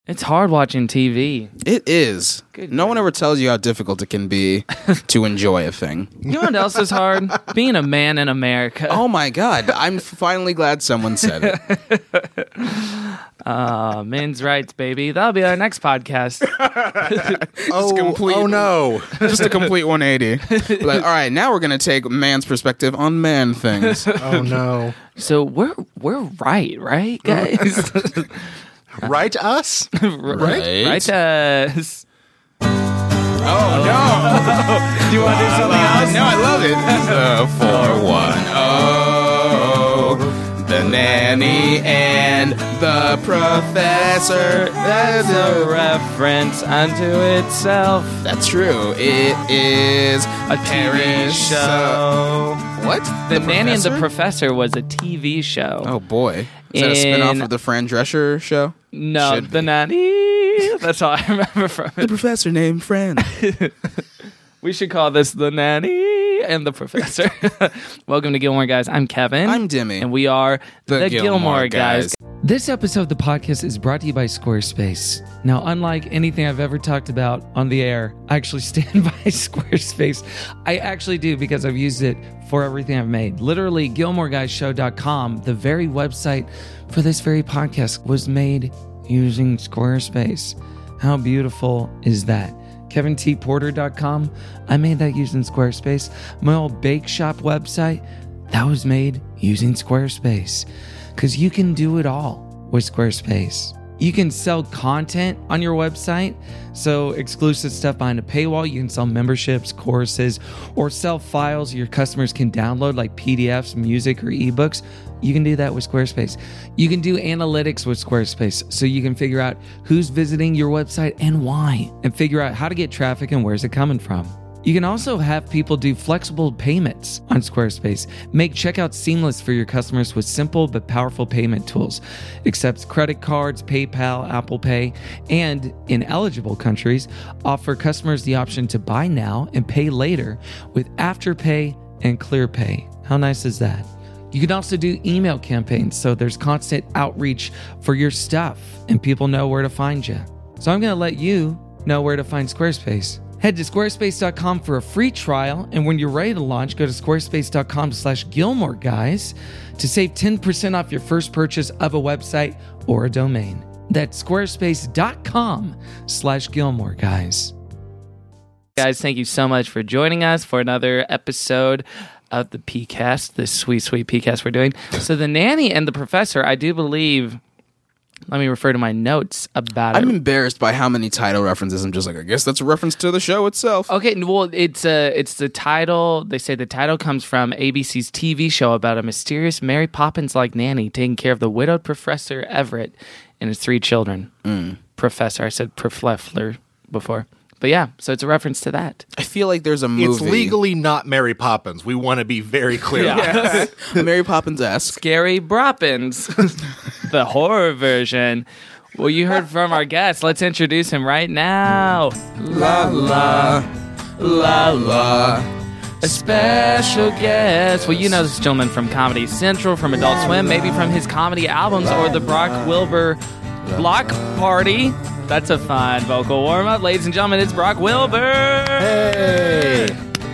It's hard watching TV. It is. Good No one ever tells you how difficult it can be to enjoy a thing. You know what else is hard? Being a man in America. Oh my God. I'm finally glad someone said it. Men's rights, baby. That'll be our next podcast. Oh no. Just a complete 180. Like, all right, now we're going to take man's perspective on man things. Oh no. So we're right, guys? Right us? Right us. Oh, no. Do you want to do something else? No, I love it. 410. The nanny and the professor. That's a reference unto itself. That's true. It is A TV show. What? The Nanny and the Professor was a TV show. Oh, boy. Is that a spinoff of the Fran Drescher show? No, Should The be. Nanny. That's all I remember from The it. professor named Fran. We should call this The Nanny and the Professor. Welcome to Gilmore Guys. I'm Kevin. I'm Dimmy. And we are The the Gilmore Gilmore Guys. Guys. This episode of the podcast is brought to you by Squarespace. Now, unlike anything I've ever talked about on the air, I actually stand by Squarespace. I actually do because I've used it for everything I've made. Literally, GilmoreGuysShow.com, the very website for this very podcast, was made using Squarespace. How beautiful is that? KevinTPorter.com, I made that using Squarespace. My old bake shop website, that was made using Squarespace. Because you can do it all with Squarespace. You can sell content on your website, so exclusive stuff behind a paywall. You can sell memberships, courses, or sell files your customers can download like PDFs, music, or ebooks. You can do that with Squarespace. You can do analytics with Squarespace, so you can figure out who's visiting your website and why, and figure out how to get traffic and where's it coming from. You can also have people do flexible payments on Squarespace. Make checkout seamless for your customers with simple but powerful payment tools. Accepts credit cards, PayPal, Apple Pay, and in eligible countries, offer customers the option to buy now and pay later with Afterpay and ClearPay. How nice is that? You can also do email campaigns, so there's constant outreach for your stuff and people know where to find you. So I'm going to let you know where to find Squarespace. Head to squarespace.com for a free trial, and when you're ready to launch, go to squarespace.com/Gilmore Guys to save 10% off your first purchase of a website or a domain. That's squarespace.com/Gilmore Guys. Guys, thank you so much for joining us for another episode of the PCast, this sweet, sweet PCast we're doing. So The Nanny and the Professor, I do believe... Let me refer to my notes about I'm it. embarrassed by how many title references. I'm just like, I guess that's a reference to the show itself. Okay, well, it's the title. They say the title comes from ABC's TV show about a mysterious Mary Poppins-like nanny taking care of the widowed Professor Everett and his 3 children. Professor, I said Professor before. But yeah, so it's a reference to that. I feel like there's a movie. It's legally not Mary Poppins. We want to be very clear on that. Mary Poppins-esque. Scary Broppins, the horror version. Well, you heard from our guest. Let's introduce him right now. La la, la la. A special guest. Well, you know this gentleman from Comedy Central, from Adult Swim, maybe from his comedy albums or the Brock Wilbur Block Party. That's a fine vocal warm-up. Ladies and gentlemen, it's Brock Wilbur. Hey.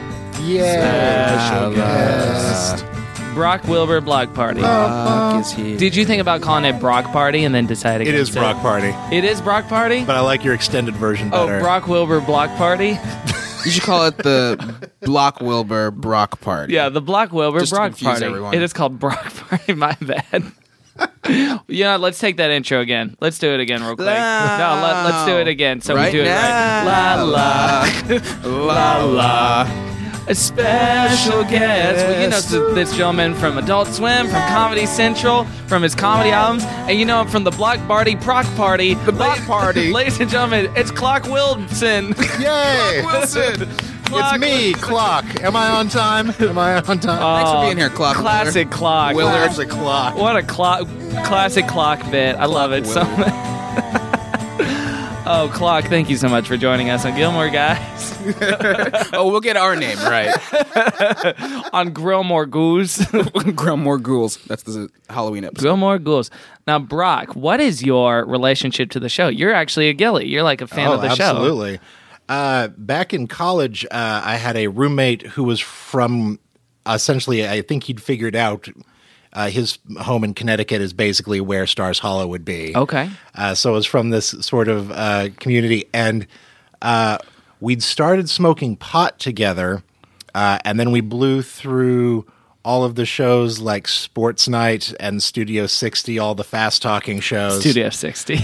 Yeah. Special guest. Brock Wilbur Block Party. Brock is here. Did you think about calling it Brock Party and then decide It against is Brock Party, It is Brock Party? but I like your extended version better. Oh, Brock Wilbur Block Party? You should call it the Block Wilbur Brock Party. Yeah, the Block Wilbur Just to Brock confuse Party. everyone. It is called Brock Party, my bad. Yeah, let's take that intro again. Let's do it again real quick. No, let's do it again so Right we do it right. now. La La la. a special guest. Well, you know this gentleman from Adult Swim, from Comedy Central, from his comedy albums, and you know him from the Block Party Proc Party. The Block Party. Ladies and gentlemen, it's Clock Wilson. Yay! Wilson. It's me, Clock. Am I on time? Am I on time? Thanks for being here, Clock. Classic Clock. There's a clock. What a classic Clock bit. I love it so much. Oh, Clock, thank you so much for joining us on Gilmore Guys. Oh, we'll get our name right. On Grillmore Goose. Grillmore Ghouls. That's the Halloween episode. Grillmore Ghouls. Now, Brock, what is your relationship to the show? You're actually a Gilly. You're like a fan of the show. Absolutely. Back in college, I had a roommate who was from, essentially, I think he'd figured out his home in Connecticut is basically where Stars Hollow would be. Okay. So it was from this sort of community. And we'd started smoking pot together, and then we blew through all of the shows like Sports Night and Studio 60, all the fast-talking shows. Studio 60.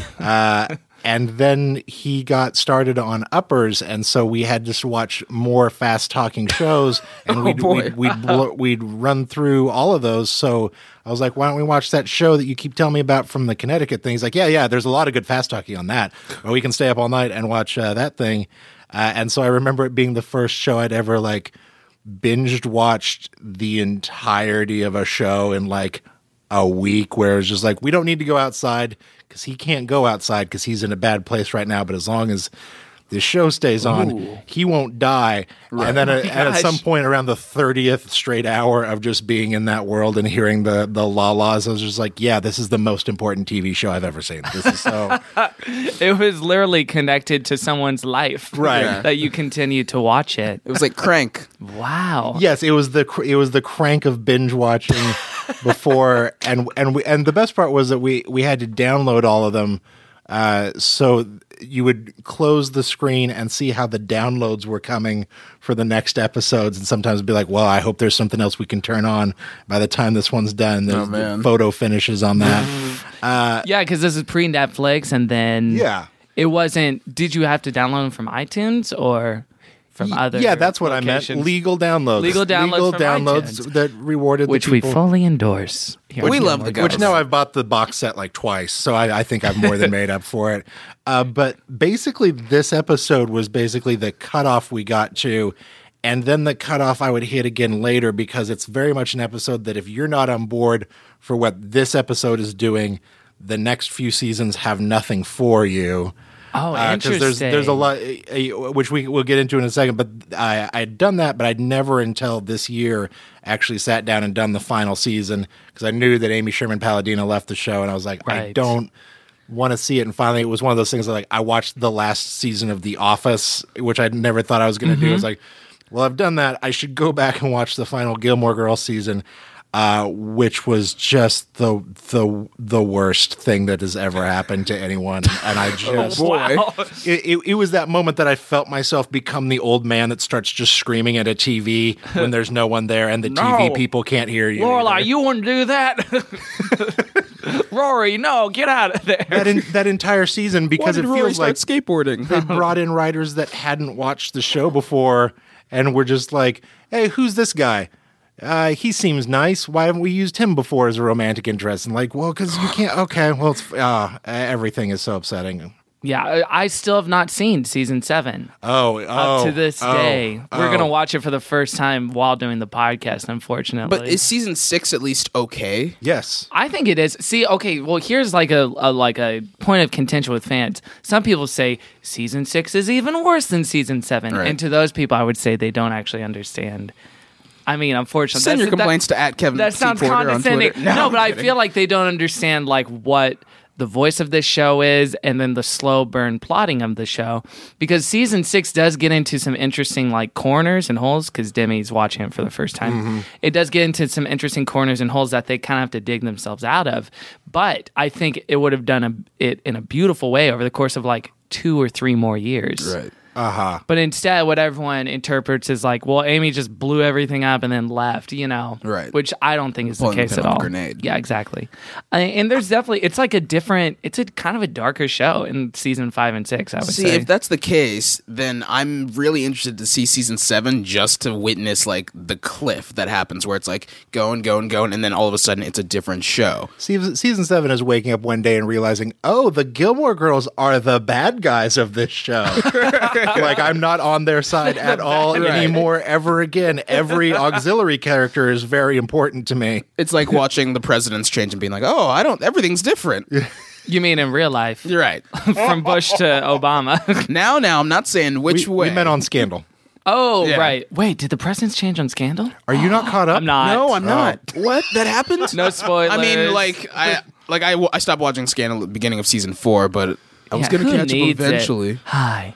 And then he got started on Uppers, and so we had to watch more fast-talking shows, and we'd run through all of those. So I was like, why don't we watch that show that you keep telling me about from the Connecticut thing? He's like, yeah, there's a lot of good fast-talking on that. Or we can stay up all night and watch that thing. And so I remember it being the first show I'd ever, like, binged watched the entirety of a show in, like, a week, where it's just like, we don't need to go outside because he can't go outside because he's in a bad place right now. But as long as the show stays on, he won't die. Right. And then at some point around the 30th straight hour of just being in that world and hearing the la-las, I was just like, yeah, this is the most important TV show I've ever seen. This is so... It was literally connected to someone's life. Right. That you continue to watch it. It was like Crank. Wow. Yes, it was the crank of binge watching before, and the best part was that we had to download all of them, so you would close the screen and see how the downloads were coming for the next episodes, and sometimes be like, well, I hope there's something else we can turn on by the time this one's done. There's the photo finishes on that. Yeah, because this is pre-Netflix, and then it wasn't. Did you have to download them from iTunes or from other? Yeah, that's what locations? I meant. Legal downloads. Legal downloads that rewarded which the we people. fully endorse. We love the guys. Which now I've bought the box set like twice, so I think I've more than made up for it. But basically, this episode was basically the cutoff we got to, and then the cutoff I would hit again later, because it's very much an episode that if you're not on board for what this episode is doing, the next few seasons have nothing for you. Oh, interesting. There's a lot, which we'll get into in a second, but I'd done that, but I'd never until this year actually sat down and done the final season, because I knew that Amy Sherman Palladino left the show, and I was like, right. I don't want to see it. And finally, it was one of those things like, I watched the last season of The Office, which I never thought I was going to do. I was like, well, I've done that. I should go back and watch the final Gilmore Girls season. Which was just the worst thing that has ever happened to anyone, and I just it was that moment that I felt myself become the old man that starts just screaming at a TV when there's no one there, and the TV people can't hear you. Lorelai, you wouldn't do that. Rory, no, get out of there. That entire season, because it feels like skateboarding. They brought in writers that hadn't watched the show before, and were just like, "Hey, who's this guy? He seems nice. Why haven't we used him before as a romantic interest?" And like, well, because you can't. Okay, well, it's everything is so upsetting. Yeah, I still have not seen season 7. Up to this day. We're going to watch it for the first time while doing the podcast, unfortunately. But is season 6 at least okay? Yes. I think it is. See, okay, well, here's like a point of contention with fans. Some people say season 6 is even worse than season 7. Right. And to those people, I would say they don't actually understand. I mean, unfortunately, send your complaints to @Kevin. That sounds condescending. No, but I feel like they don't understand like what the voice of this show is, and then the slow burn plotting of the show. Because season 6 does get into some interesting like corners and holes. Because Demi's watching it for the first time, it does get into some interesting corners and holes that they kind of have to dig themselves out of. But I think it would have done it in a beautiful way over the course of like 2 or 3 more years. Right. But instead, what everyone interprets is like, well, Amy just blew everything up and then left, Right. Which I don't think is the case at all. Grenade. Yeah, exactly. And there's definitely, it's like it's a kind of a darker show in season 5 and 6, I would say. See, if that's the case, then I'm really interested to see season 7 just to witness like the cliff that happens where it's like going, and then all of a sudden it's a different show. Season 7 is waking up one day and realizing, oh, the Gilmore Girls are the bad guys of this show. Like, I'm not on their side at all anymore, ever again. Every auxiliary character is very important to me. It's like watching the presidents change and being like, oh, everything's different. You mean in real life? You're right. From Bush to Obama. Now, I'm not saying which way. We met on Scandal. Oh, Yeah. right. Wait, did the presidents change on Scandal? Are you not caught up? I'm not. No, I'm not. What? That happened? No spoilers. I mean, I stopped watching Scandal at the beginning of season 4, but I was going to who catch up needs it? eventually. Hi.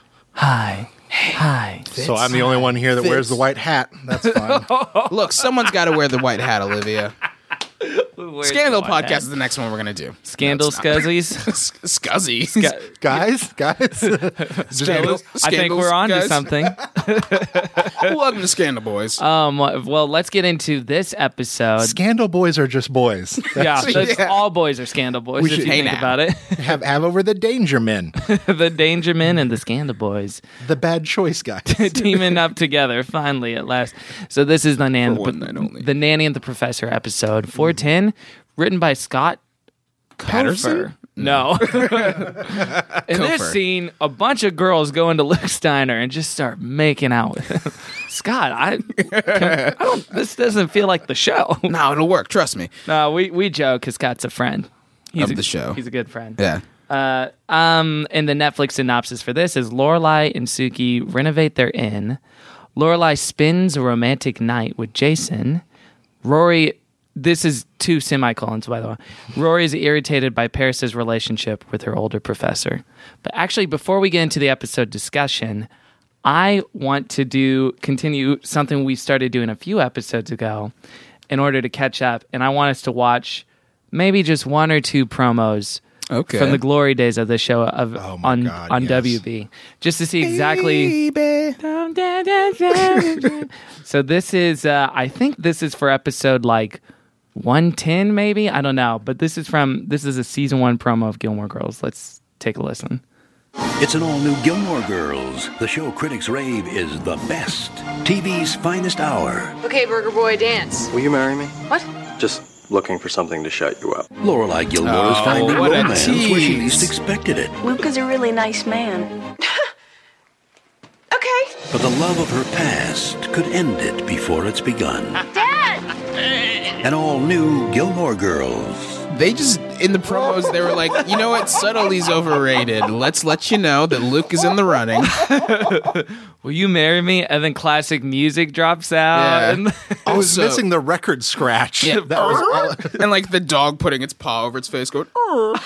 So I'm the only one here that wears the white hat. That's fine. Look, someone's got to wear the white hat, Olivia. Where's Scandal the white podcast hat? is the next one we're going to do. Scandal Scuzzies. Scuzzy. guys. I think we're on to guys. something. Welcome to Scandal Boys. Well, let's get into this episode. Scandal boys are just boys. All boys are Scandal Boys. We If should- you Hey think now. about it, have over the Danger Men, the Danger Men and the Scandal Boys the bad choice guys. teaming up together finally at last. So this is the For one night only. the Nanny and the Professor episode 410, written by Scott Patterson? Kofer. No. In this Kofer. scene, a bunch of girls go into Luke's diner and just start making out with him. Scott, I don't. This doesn't feel like the show. No, it'll work. Trust me. No, we joke because Scott's a friend. He's Of the show. He's a good friend. Yeah. And the Netflix synopsis for this is Lorelai and Suki renovate their inn. Lorelai spends a romantic night with Jason. Rory, this is 2 semicolons, by the way. Rory is irritated by Paris's relationship with her older professor. But actually, before we get into the episode discussion, I want to continue something we started doing a few episodes ago in order to catch up. And I want us to watch maybe just 1 or 2 promos Okay. from the glory days of the show on God, yes. WB, just to see exactly. So this is, I think this is for episode like 110, maybe, I don't know, but this is a season 1 promo of Gilmore Girls. Let's take a listen. It's an all-new Gilmore Girls. The show critics rave is the best. TV's finest hour. Okay, Burger Boy, dance. Will you marry me? What? Just looking for something to shut you up. Lorelai Gilmore is finding what a romance where she tease. least expected it. Luke is a really nice man. Okay. But the love of her past could end it before it's begun. Dad! An all-new Gilmore Girls. They just, in the promos, they were like, you know what? Subtlety's overrated. Let's let you know that Luke is in the running. Will you marry me? And then classic music drops out. Yeah. And I was Also- missing the record scratch. Yeah. That was And like the dog putting its paw over its face going,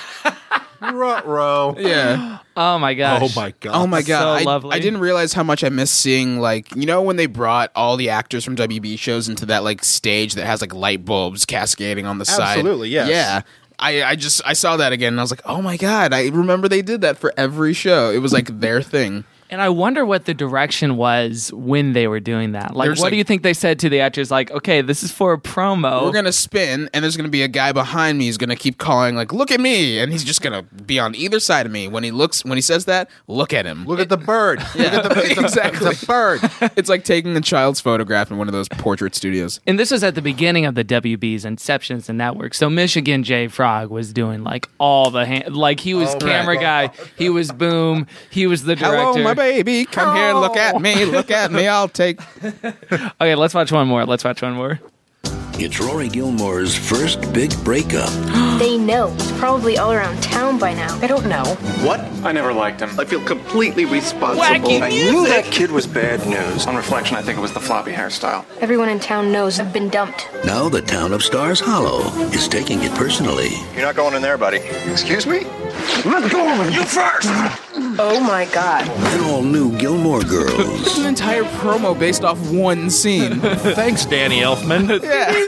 Ruh-roh. yeah. oh my gosh. Oh my god. Oh my God. So lovely. I didn't realize how much I missed seeing, like, you know, when they brought all the actors from WB shows into that, like, stage that has, like, light bulbs cascading on the side. Absolutely, yes. Yeah. I saw that again and I was like, oh my God, I remember they did that for every show. It was like their thing. And I wonder what the direction was when they were doing that. Like, There's what like- do you think they said to the actors? Like, okay, this is for a promo. We're gonna spin, and there's gonna be a guy behind me who's gonna keep calling, like, "Look at me!" And he's just gonna be on either side of me. When he says that, look at him. Look at the bird. Yeah, Look at the, exactly. It's a bird. It's like taking a child's photograph in one of those portrait studios. And this was at the beginning of the WB's Inception as a network. So Michigan J. Frog was doing like all the like he was camera guy, he was boom, he was the director. Hello, my baby. Come here, look at me. Look at me. I'll take. Okay, let's watch one more. It's Rory Gilmore's first big breakup. They know. It's probably all around town by now. I don't know. What? I never liked him. I feel completely responsible. Wacky I knew that kid was bad news. On reflection, I think it was the floppy hairstyle. Everyone in town knows I've been dumped. Now the town of Stars Hollow is taking it personally. You're not going in there, buddy. Excuse me? Let's go over you first! Oh my God. An all-new Gilmore Girls. It's an entire promo based off one scene. Thanks, Danny Elfman.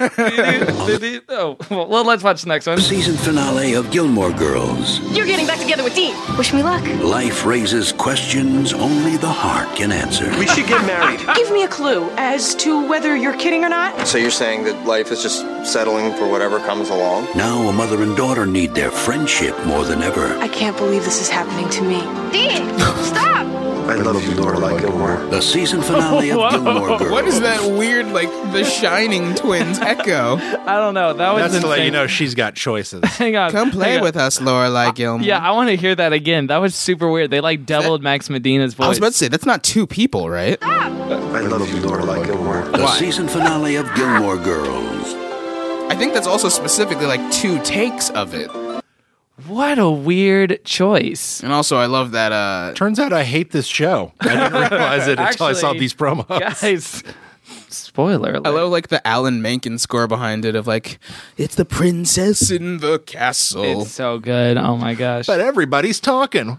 Oh, well, let's watch the next one. Season finale of Gilmore Girls. You're getting back together with Dean. Wish me luck. Life raises questions only the heart can answer. We should get married. Give me a clue as to whether you're kidding or not. So you're saying that life is just settling for whatever comes along? Now a mother and daughter need their friendship more than ever. I can't believe this is happening to me. Dean, stop! I love you, Lorelai Gilmore. The season finale of Gilmore Girls. What is that weird, like, The Shining twins echo? I don't know. That was That's to let you insane. know she's got choices. Hang on. Come play hang on. with us, Lorelai Gilmore. Yeah, I want to hear that again. That was super weird. They like doubled Max Medina's voice. I was about to say, that's not 2 people, right? I love you, Lorelai Gilmore. The Why? season finale of Gilmore Girls. I think that's also specifically, like, 2 takes of it. What a weird choice. And also, I love that. Turns out I hate this show. I didn't realize it until I saw Actually, these promos. Guys, spoiler alert. I love like the Alan Menken score behind it of like, it's the princess in the castle. It's so good. Oh my gosh. But everybody's talking.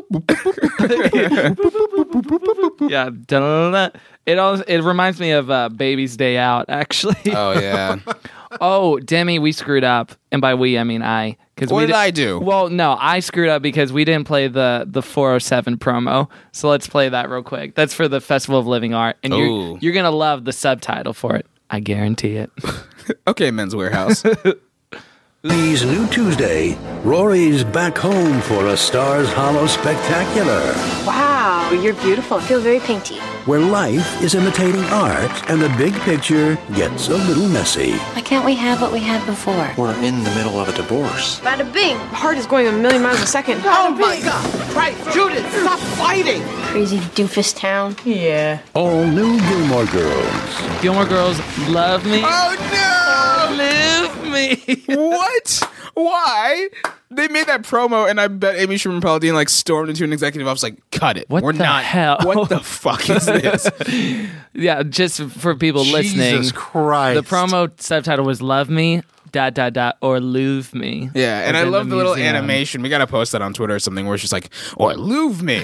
Yeah. Da-da-da-da. It reminds me of Baby's Day Out, actually. Oh yeah. Oh, Demi, we screwed up. And by we, I mean I. What did I do? Well, no, I screwed up because we didn't play the 407 promo. So let's play that real quick. That's for the Festival of Living Art. And you're going to love the subtitle for it. I guarantee it. Okay, Men's Warehouse. These new Tuesday, Rory's back home for a Stars Hollow Spectacular, Wow, you're beautiful. I feel very painty. where life is imitating art and the big picture gets a little messy. Why can't we have what we had before? We're in the middle of a divorce. Bada bing! My heart is going a million miles a second. Oh my God! Right, Judith, stop fighting! Crazy doofus town. Yeah. All new Gilmore Girls. Gilmore Girls, love me. Oh no! Live me. What? Why? They made that promo, and I bet Amy Sherman Paladine like stormed into an executive office, like, "Cut it! What We're the not. hell? What the fuck is this?" Yeah, just for people listening. Jesus Christ. The promo subtitle was "Love Me." ... or "Love Me." Yeah, and As I in love the little museum. animation. We gotta post that on Twitter or something where it's just like, "Or love me."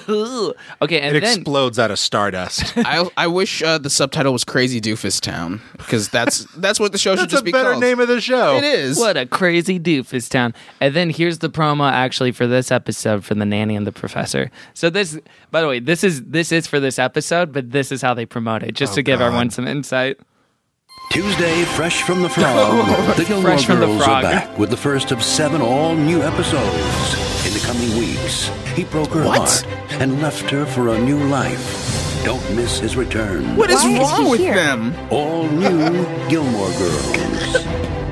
Okay, and It then explodes out of stardust. I wish the subtitle was Crazy Doofus Town because that's what the show should That's just a be better called. name of the show. It is. what a crazy doofus town. And then here's the promo actually for this episode for The Nanny and the Professor. So this, by the way, this is for this episode, but this is how they promote it, just to give everyone some insight. Tuesday, fresh from the frog. The Gilmore Fresh from the Girls frog. are back with the first of 7 all-new episodes. In the coming weeks, he broke her heart and left her for a new life. Don't miss his return. What is Why is wrong he with here? them? All new Gilmore Girls.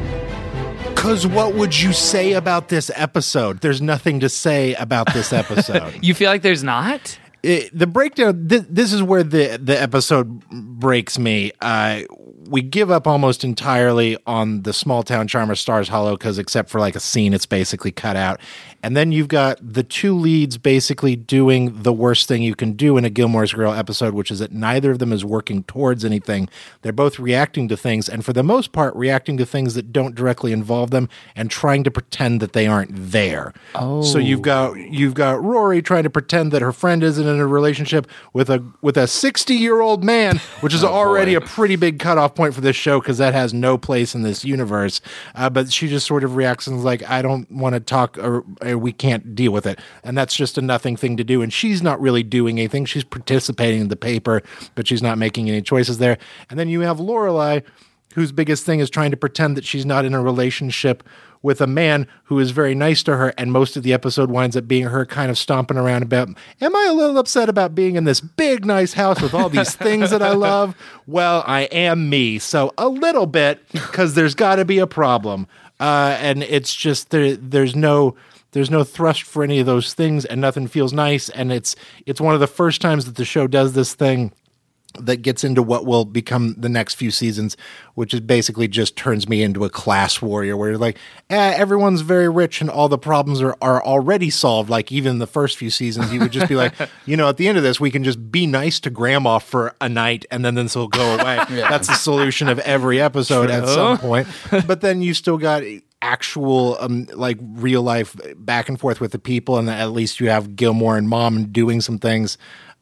Because what would you say about this episode? There's nothing to say about this episode. You feel like there's not? The breakdown, this is where the episode breaks me. We give up almost entirely on the small town charm of Stars Hollow because except for like a scene, it's basically cut out. And then you've got the two leads basically doing the worst thing you can do in a Gilmore's Girl episode, which is that neither of them is working towards anything. They're both reacting to things, and for the most part, reacting to things that don't directly involve them and trying to pretend that they aren't there. Oh. So you've got Rory trying to pretend that her friend isn't in a relationship with a 60-year-old man, which is already a pretty big cutoff point for this show because that has no place in this universe. But she just sort of reacts and is like, I don't want to talk or we can't deal with it. And that's just a nothing thing to do. And she's not really doing anything. She's participating in the paper, but she's not making any choices there. And then you have Lorelai, whose biggest thing is trying to pretend that she's not in a relationship with a man who is very nice to her, and most of the episode winds up being her kind of stomping around about, am I a little upset about being in this big, nice house with all these things that I love? Well, I am me. So a little bit, because there's got to be a problem. And it's just, there's no thrust for any of those things, and nothing feels nice. And it's one of the first times that the show does this thing that gets into what will become the next few seasons, which is basically just turns me into a class warrior where you're like, everyone's very rich and all the problems are already solved. Like even in the first few seasons, you would just be like, at the end of this, we can just be nice to grandma for a night and then this will go away. Yeah. That's the solution of every episode at some point. But then you still got actual like real life back and forth with the people, and at least you have Gilmore and Mom doing some things.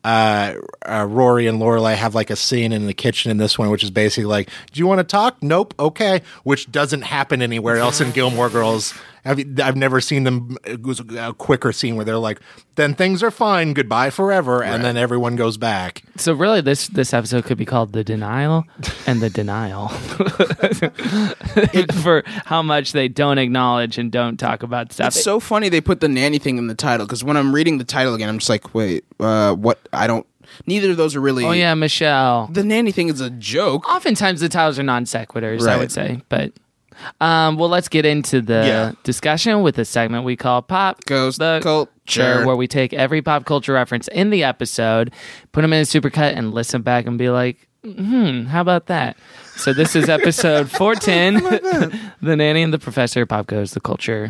Rory and Lorelai have like a scene in the kitchen in this one, which is basically like, do you want to talk? Nope. Okay. Which doesn't happen anywhere else in Gilmore Girls. I've never seen them. It was a quicker scene where they're like, then things are fine. Goodbye forever. Right. And then everyone goes back. So really this episode could be called The Denial and the Denial for how much they don't acknowledge and don't talk about stuff. It's so funny they put the nanny thing in the title because when I'm reading the title again, I'm just like, wait, what? Neither of those are really. Oh yeah, Michelle. The nanny thing is a joke. Oftentimes the titles are non sequiturs, I would say, but. Well, let's get into the discussion with the segment we call Pop Goes the Culture, where we take every pop culture reference in the episode, put them in a supercut, and listen back and be like, how about that? So this is episode 410, The Nanny and the Professor, Pop Goes the Culture.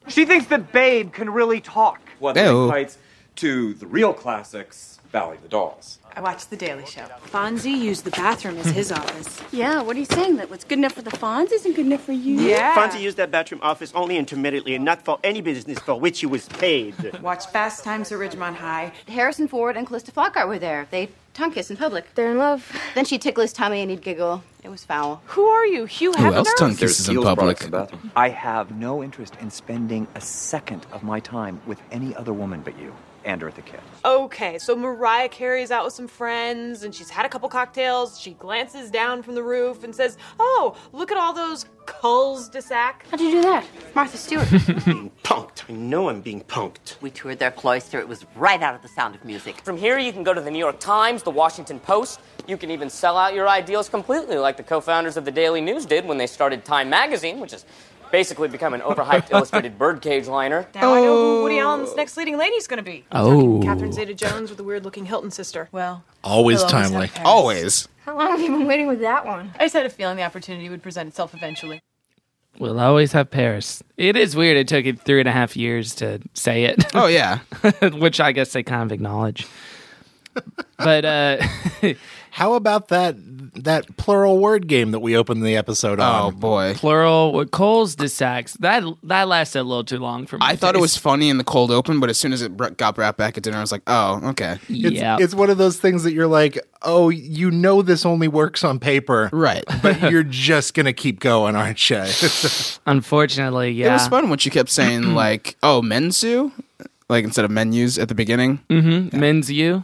She thinks that Babe can really talk. One that equates to the real classics, Valley of the Dolls. I watched The Daily Show. Fonzie used the bathroom as his office. Yeah, what are you saying? That what's good enough for the Fonz isn't good enough for you? Yeah. Fonzie used that bathroom office only intermittently and not for any business for which he was paid. Watched Fast Times at Ridgemont High. Harrison Ford and Callista Flockhart were there. They tongue kiss in public. They're in love. Then she'd tickle his tummy and he'd giggle. It was foul. Who are you, Hugh Hefner? Who else tongue kisses in public? I have no interest in spending a second of my time with any other woman but you and Eartha Kitt. Okay, so Mariah Carey's out with some friends, and she's had a couple cocktails. She glances down from the roof and says, "Oh, look at all those cul-de-sac." How'd you do that? Martha Stewart. Being punked. I know I'm being punked. We toured their cloister. It was right out of The Sound of Music. From here, you can go to the New York Times, the Washington Post. You can even sell out your ideals completely, like the co-founders of the Daily News did when they started Time Magazine, which is basically become an overhyped illustrated birdcage liner. Now I know who Woody Allen's next leading lady's going to be. Oh. Catherine Zeta-Jones with the weird-looking Hilton sister. Well, always timely. Always. How long have you been waiting with that one? I just had a feeling the opportunity would present itself eventually. We'll always have Paris. It is weird. It took it 3.5 years to say it. Oh, yeah. Which I guess they kind of acknowledge. But how about that plural word game that we opened the episode on? Oh boy, plural with Coles de Sax. That lasted a little too long for me. I thought it was funny in the cold open, but as soon as it got brought back at dinner, I was like, oh, okay. It's one of those things that you're like, oh, you know this only works on paper, right? But you're just gonna keep going, aren't you? Unfortunately, yeah. It was fun when she kept saying like, oh, mensu, like instead of menus at the beginning. Mm-hmm. Yeah. Mensu.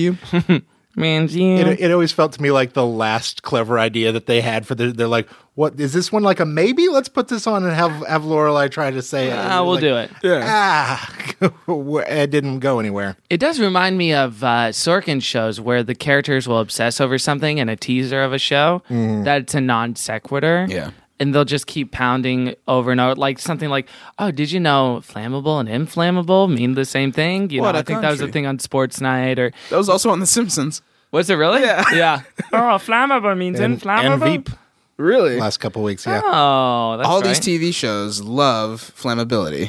It always felt to me like the last clever idea that they had for they're like, what is this one like a maybe? Let's put this on and have Lorelai try to say it. We'll like, do it. Yeah. It didn't go anywhere. It does remind me of Sorkin shows where the characters will obsess over something in a teaser of a show that's a non sequitur. Yeah. And they'll just keep pounding over and over, like something like, "Oh, did you know flammable and inflammable mean the same thing?" You know, I think that was a thing on Sports Night, or that was also on The Simpsons. Was it really? Yeah. Yeah. Oh, flammable means inflammable. And Veep. Really? Last couple of weeks, yeah. Oh, that's all right. these TV shows love flammability.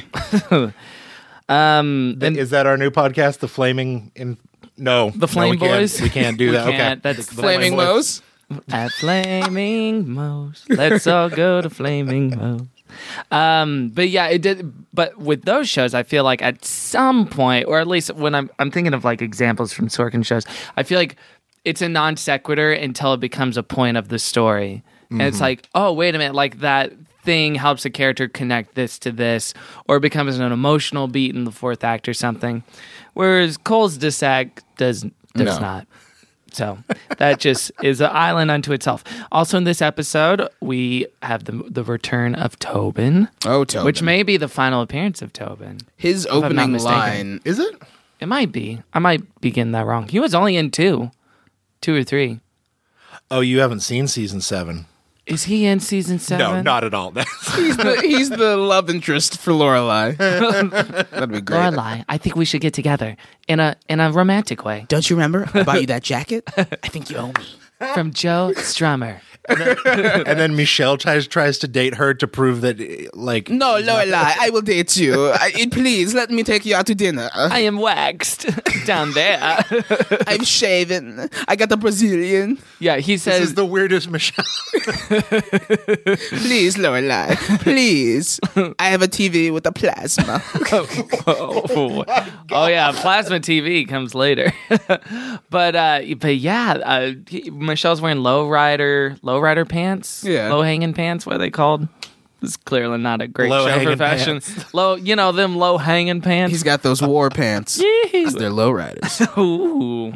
Is that our new podcast, The Flaming? No, The Flame Boys. We can't do that. Okay, that's Flaming Moe's. At Flaming Moe's, let's all go to Flaming Moe's. But yeah, it did. But with those shows, I feel like at some point, or at least when I'm thinking of like examples from Sorkin shows, I feel like it's a non sequitur until it becomes a point of the story, and it's like, oh, wait a minute, like that thing helps a character connect this to this, or it becomes an emotional beat in the fourth act or something. Whereas Cole's de Sac does not. So that just is an island unto itself. Also in this episode, we have the return of Tobin. Oh, Tobin. Which may be the final appearance of Tobin. His opening line. Is it? It might be. I might be getting that wrong. He was only in two or three. Oh, you haven't seen season 7. Is he in season 7? No, not at all. he's the love interest for Lorelai. That'd be great. Lorelai, I think we should get together in a romantic way. Don't you remember? I bought you that jacket. I think you owe me. From Joe Strummer. And then Michelle tries to date her to prove that, like... No, Lorelai, I will date you. Please, let me take you out to dinner. I am waxed down there. I'm shaven. I got a Brazilian. Yeah, he says... This is the weirdest Michelle. Please, Lorelai, please. I have a TV with a plasma. Oh, yeah, plasma TV comes later. But yeah, Michelle's wearing lowrider pants, low-hanging pants. What are they called? This is clearly not a great show for fashion. Them low-hanging pants. He's got those war pants. Yeah, they're lowriders. Ooh.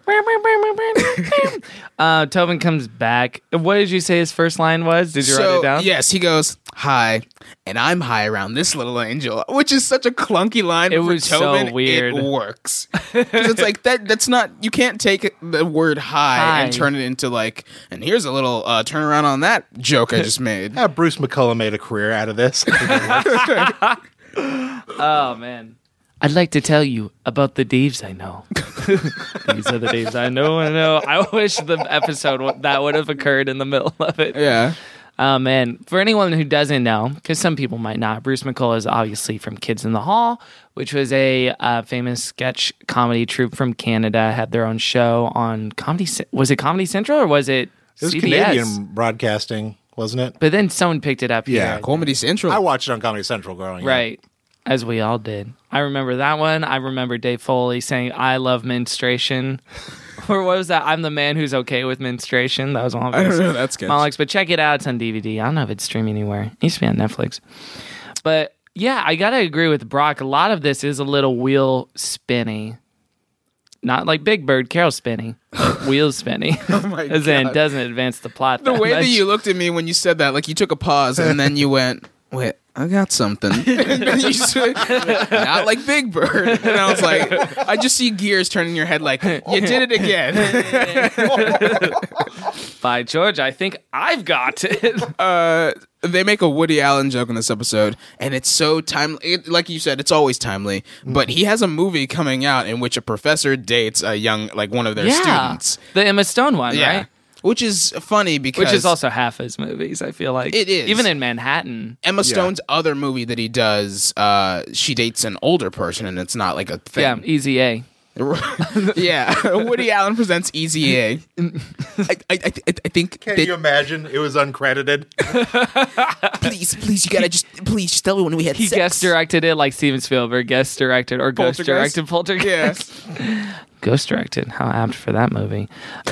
Tobin comes back. What did you say his first line was? Did you write it down? Yes, he goes, "Hi, and I'm high around this little angel," which is such a clunky line. It was Tobin. so weird. It works because it's like that's not. You can't take the word high and turn it into like. And here's a little turnaround on that joke I just made. Bruce McCullough made a career out of this. Oh man. I'd like to tell you about the Daves I know. These are the Daves I know. I wish the episode that would have occurred in the middle of it. Yeah. Oh, man. For anyone who doesn't know, because some people might not, Bruce McCullough is obviously from Kids in the Hall, which was a famous sketch comedy troupe from Canada, had their own show on Comedy... Was it Comedy Central or was it CBS? It was Canadian broadcasting, wasn't it? But then someone picked it up here. Comedy Central. I watched it on Comedy Central growing up. Right. As we all did. I remember that one. I remember Dave Foley saying, I love menstruation. Or what was that? I'm the man who's okay with menstruation. That was one of I don't know. That's good. But check it out. It's on DVD. I don't know if it's streaming anywhere. It used to be on Netflix. But yeah, I got to agree with Brock. A lot of this is a little wheel spinny. Not like Big Bird, Carol spinny. Wheel spinny. Oh my As God. in, it doesn't advance the plot. The that way much. that you looked at me when you said that, like you took a pause and then you went, wait, I got something. And then you said, not like Big Bird. And I was like, I just see gears turning in your head like, you did it again. By George, I think I've got it. They make a Woody Allen joke in this episode, and it's so timely. Like you said, it's always timely. But he has a movie coming out in which a professor dates a young, like one of their students. The Emma Stone one, right? Which is funny because... Which is also half his movies, I feel like. It is. Even in Manhattan. Emma Stone's other movie that he does, she dates an older person, and it's not like a thing. Yeah, Easy A. Yeah, Woody Allen presents Easy A. I think... Can you imagine? It was uncredited. Please, you gotta just tell me when we had He sex. guest directed it like Steven Spielberg guest directed or ghost directed Poltergeist. Yeah. Ghost directed. How apt for that movie.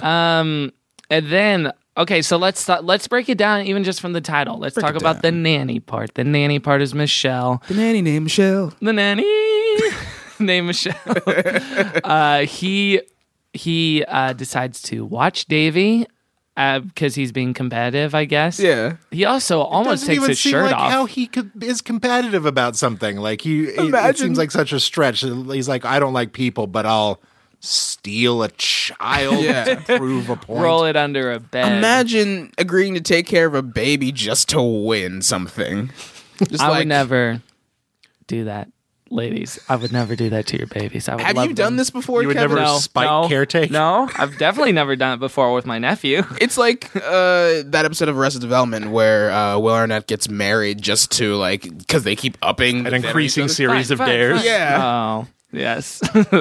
And then, okay, so let's break it down even just from the title. Let's talk about the nanny part. The nanny part is Michelle. The nanny named Michelle. The nanny named Michelle. He decides to watch Davy because he's being competitive, I guess. Yeah. He also almost takes his shirt off. How he is competitive about something. Like it seems like such a stretch. He's like, I don't like people, but I'll steal a child to prove a point. Roll it under a bed. Imagine agreeing to take care of a baby just to win something. I would never do that, ladies. I would never do that to your babies. I would Have love you done them. this before, You would Kevin? never spite caretake? No, I've definitely never done it before with my nephew. It's like that episode of Arrested Development where Will Arnett gets married just to, like, because they keep upping An increasing series of Fine, dares. fine. Yeah. Oh, yes.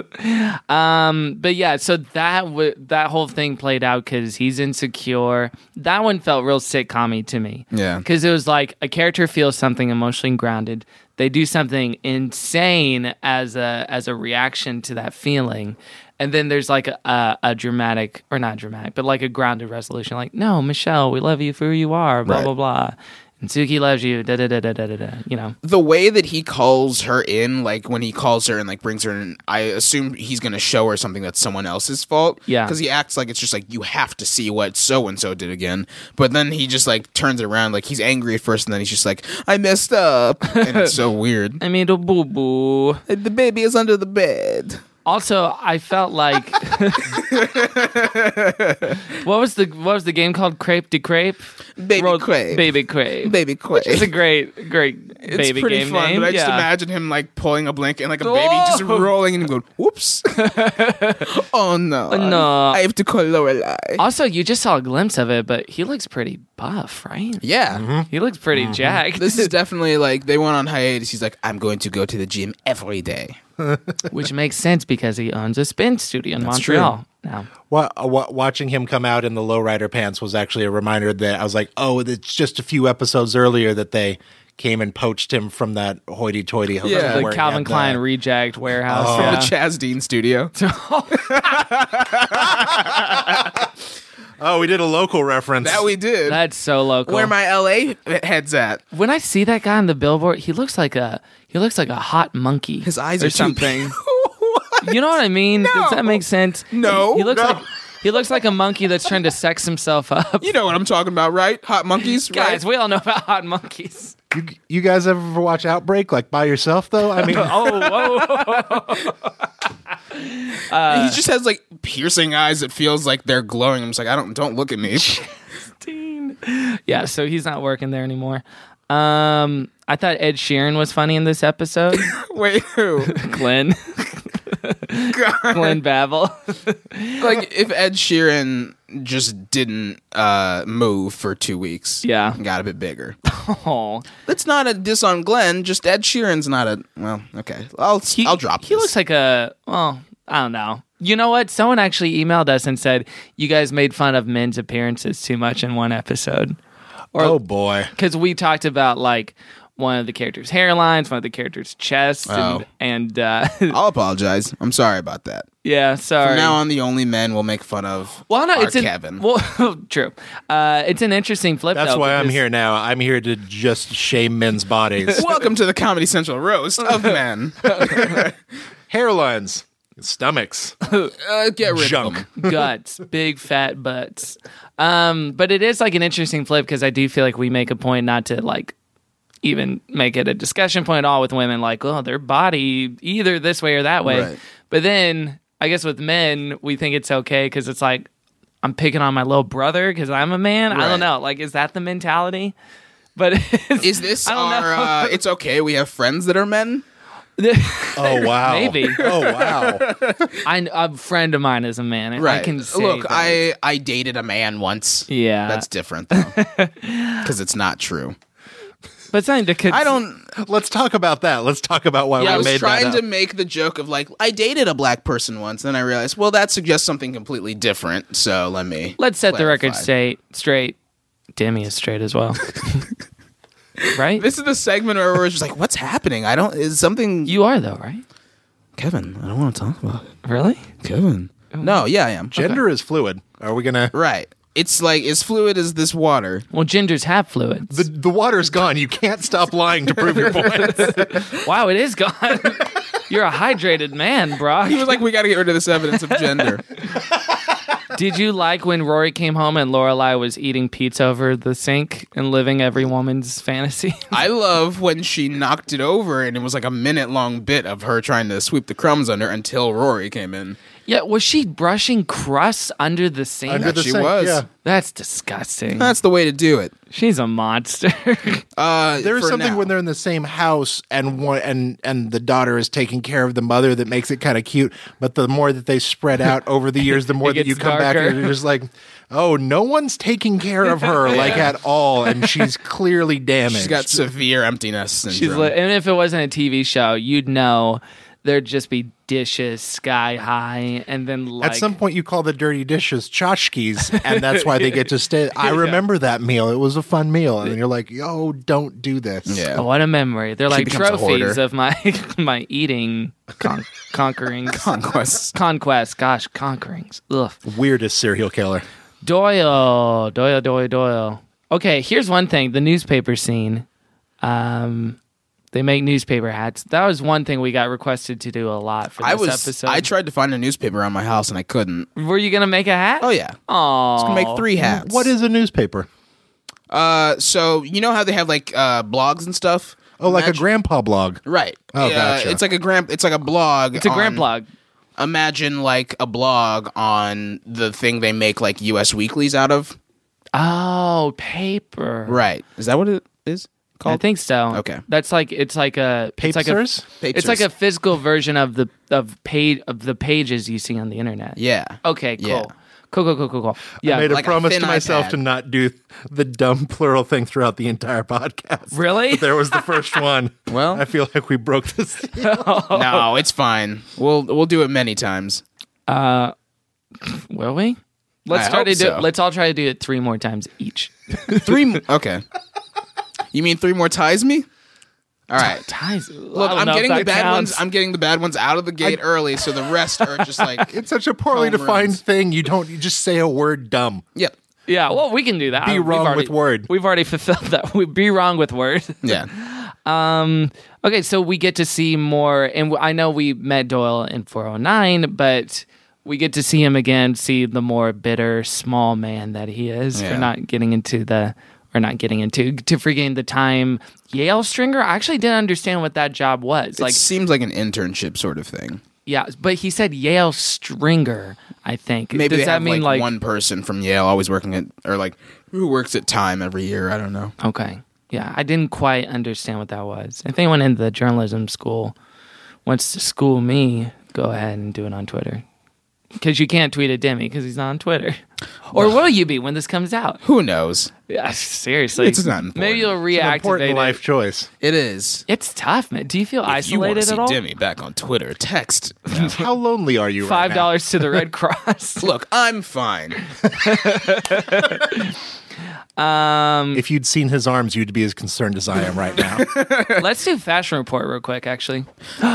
But yeah, so that whole thing played out because he's insecure. That one felt real sitcom-y to me. Yeah. Because it was like a character feels something emotionally grounded. They do something insane as a reaction to that feeling. And then there's like a dramatic, or not dramatic, but like a grounded resolution. Like, no, Michelle, we love you for who you are, blah, blah, blah. And Suki loves you, da-da-da-da-da-da, you know. The way that he calls her in, like when he calls her and like brings her in, I assume he's going to show her something that's someone else's fault. Yeah. Because he acts like it's just like, you have to see what so-and-so did again. But then he just like turns it around. Like he's angry at first and then he's just like, I messed up. And it's so weird. I made a boo-boo. The baby is under the bed. Also, I felt like what was the game called? Crepe de Crepe? Baby Crepe. Baby Crepe. Baby Crepe. It's a great It's baby pretty game fun, name. but I just Yeah. imagine him like pulling a blanket and like a baby just rolling and going, whoops. Oh no. No. I have to call Lorelai. Also, you just saw a glimpse of it, but he looks pretty buff, right? Yeah. He looks pretty jacked. This is definitely like they went on hiatus. He's like, I'm going to go to the gym every day. Which makes sense because he owns a spin studio in That's Montreal now. Watching him come out in the lowrider pants was actually a reminder that I was like, oh, it's just a few episodes earlier that they came and poached him from that hoity-toity hotel. Yeah, The where he Calvin had Klein reject warehouse. From Yeah. the Chaz Dean studio. Oh, we did a local reference. That we did. That's so local. Where my LA head's at. When I see that guy on the billboard, he looks like a hot monkey. His eyes or are too something. You know what I mean? Does that make sense? No. He looks like a monkey that's trying to sex himself up. You know what I'm talking about, right? Hot monkeys, Guys, right? we all know about hot monkeys. You guys ever watch Outbreak like by yourself though? I mean, He just has like piercing eyes that feels like they're glowing. I'm just like, don't look at me. Yeah, so he's not working there anymore. I thought Ed Sheeran was funny in this episode. Wait, who? Glenn. Glenn Babel. Like if Ed Sheeran just didn't move for 2 weeks. Yeah. And got a bit bigger. Oh. That's not a diss on Glenn. Just Ed Sheeran's not a... Well, okay. I'll drop this. He looks like I don't know. You know what? Someone actually emailed us and said, you guys made fun of men's appearances too much in one episode. Oh, boy. Because we talked about, like, one of the characters' hairlines, one of the characters' chests, and I'll apologize. I'm sorry about that. Yeah, sorry. From now on, the only men will make fun of Kevin. Well, true. It's an interesting flip. That's though, why I'm here now. I'm here to just shame men's bodies. Welcome to the Comedy Central roast of men. Hairlines, stomachs, get rid junk, of them. Guts, big fat butts. But it is like an interesting flip because I do feel like we make a point not to like even make it a discussion point at all with women, like, oh, their body either this way or that way. Right. But then I guess with men, we think it's okay because it's like, I'm picking on my little brother because I'm a man. Right. I don't know. Like, is that the mentality? But is this our, it's okay, we have friends that are men? Oh, wow. Maybe. Oh, wow. A friend of mine is a man. And Right. I can say Look, that. I dated a man once. Yeah. That's different, though. Because it's not true. But something to Let's talk about that. Let's talk about why we I was made trying that to make the joke of like, I dated a black person once, then I realized, well, that suggests something completely different. So let's set the record straight. Demi is straight as well. Right? This is the segment where we're just like, what's happening? Is something... You are though, right? Kevin, I don't want to talk about it. Really? Kevin. No, yeah, I am. Gender is fluid. Are we going to... Right. It's like as fluid as this water. Well, genders have fluids. The water's gone. You can't stop lying to prove your point. Wow, it is gone. You're a hydrated man, Brock. He was like, we got to get rid of this evidence of gender. Did you like when Rory came home and Lorelai was eating pizza over the sink and living every woman's fantasy? I love when she knocked it over and it was like a minute-long bit of her trying to sweep the crumbs under until Rory came in. Yeah, was she brushing crusts under the sink? Under the she sink, was. yeah. That's disgusting. That's the way to do it. She's a monster. There's something when they're in the same house and the daughter is taking care of the mother that makes it kind of cute. But the more that they spread out over the years, the more that you come back and you're just like, oh, no one's taking care of her like at all, and she's clearly damaged. She's got severe emptiness syndrome. And if it wasn't a TV show, you'd know there'd just be dishes sky high, and then like at some point you call the dirty dishes tchotchkes, and that's why they get to stay. I remember that meal; it was a fun meal, and then you're like, "Yo, don't do this." Yeah, oh, what a memory! They're She like becomes a trophies hoarder. of my eating conquerings, Conquests. Gosh, conquerings. Ugh. Weirdest serial killer. Doyle. Okay, here's one thing: the newspaper scene. They make newspaper hats. That was one thing we got requested to do a lot for this episode. I tried to find a newspaper around my house and I couldn't. Were you gonna make a hat? Oh yeah. Oh, I was gonna make 3 hats. What is a newspaper? So you know how they have like blogs and stuff? Oh, like a grandpa blog. Right. Oh, gotcha. It's like a blog. It's a grand blog. Imagine like a blog on the thing they make like US weeklies out of. Oh, paper. Right. Is that what it is called? I think so. Okay. That's like it's like a Papers? It's like a physical version of the pages you see on the internet. Yeah. Okay. Cool. Yeah. Cool. Yeah. I made a like a promise thin to myself iPad. to not do the dumb plural thing throughout the entire podcast. Really? But there was the first one. Well, I feel like we broke this. no, it's fine. We'll do it many times. Will we? Let's all try to do it 3 more times each. 3. Okay. You mean 3 more ties me? All right. Ties. Look, I'm getting the bad ones. I'm getting the bad ones out of the gate early, so the rest are just like It's such a poorly home defined runs. thing. You just say a word dumb. Yep. Yeah. Well, we can do that. Be wrong with word. We've already fulfilled that. We be wrong with word. Yeah. Okay, so we get to see more, and I know we met Doyle in 409, but we get to see him again, see the more bitter, small man that he is for not getting into to forgetting the time Yale stringer. I actually didn't understand what that job was. It seems like an internship sort of thing. Yeah, but he said Yale stringer, I think. Maybe Does they that have mean like one person from Yale always working at, or like who works at Time every year. I don't know. Okay. Yeah, I didn't quite understand what that was. If anyone in the journalism school wants to school me, go ahead and do it on Twitter. Because you can't tweet at Demi because he's not on Twitter. Or will you be when this comes out? Who knows? Yeah, seriously. It's not important. Maybe you'll reactivate It's an important life choice. It is. It's tough, man. Do you feel isolated if you at want all? to see Demi back on Twitter, text. How lonely are you right now? $5 to the Red Cross. Look, I'm fine. If you'd seen his arms, you'd be as concerned as I am right now. Let's do fashion report real quick, actually.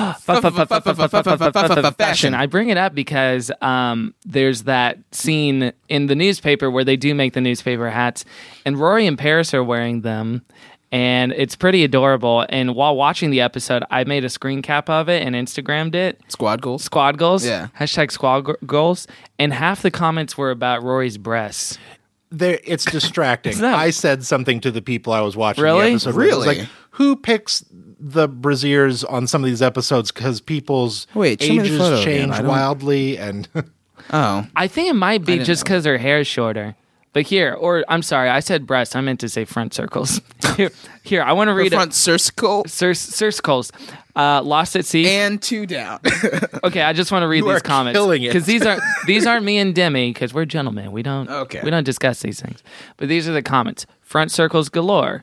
Fashion. I bring it up because there's that scene in the newspaper where they do make the newspaper hats, and Rory and Paris are wearing them, and it's pretty adorable. And while watching the episode, I made a screen cap of it and Instagrammed it. Squad goals? Squad goals. Yeah. Hashtag squad goals. And half the comments were about Rory's breasts. It's distracting. I said something to the people I was watching Really? the episode. Really? I was like, who picks the brassieres on some of these episodes? Because people's show me the ages photo change again. wildly. And Oh. I think it might be didn't just know. because her hair is shorter. But I'm sorry, I said breast. I meant to say front circles. Here, I want to read Front circle circles. Lost at Sea. and 2 down. Okay, I just want to read You these are comments killing it. because these aren't me and Demi because we're gentlemen. We don't discuss these things. But these are the comments. Front circles galore.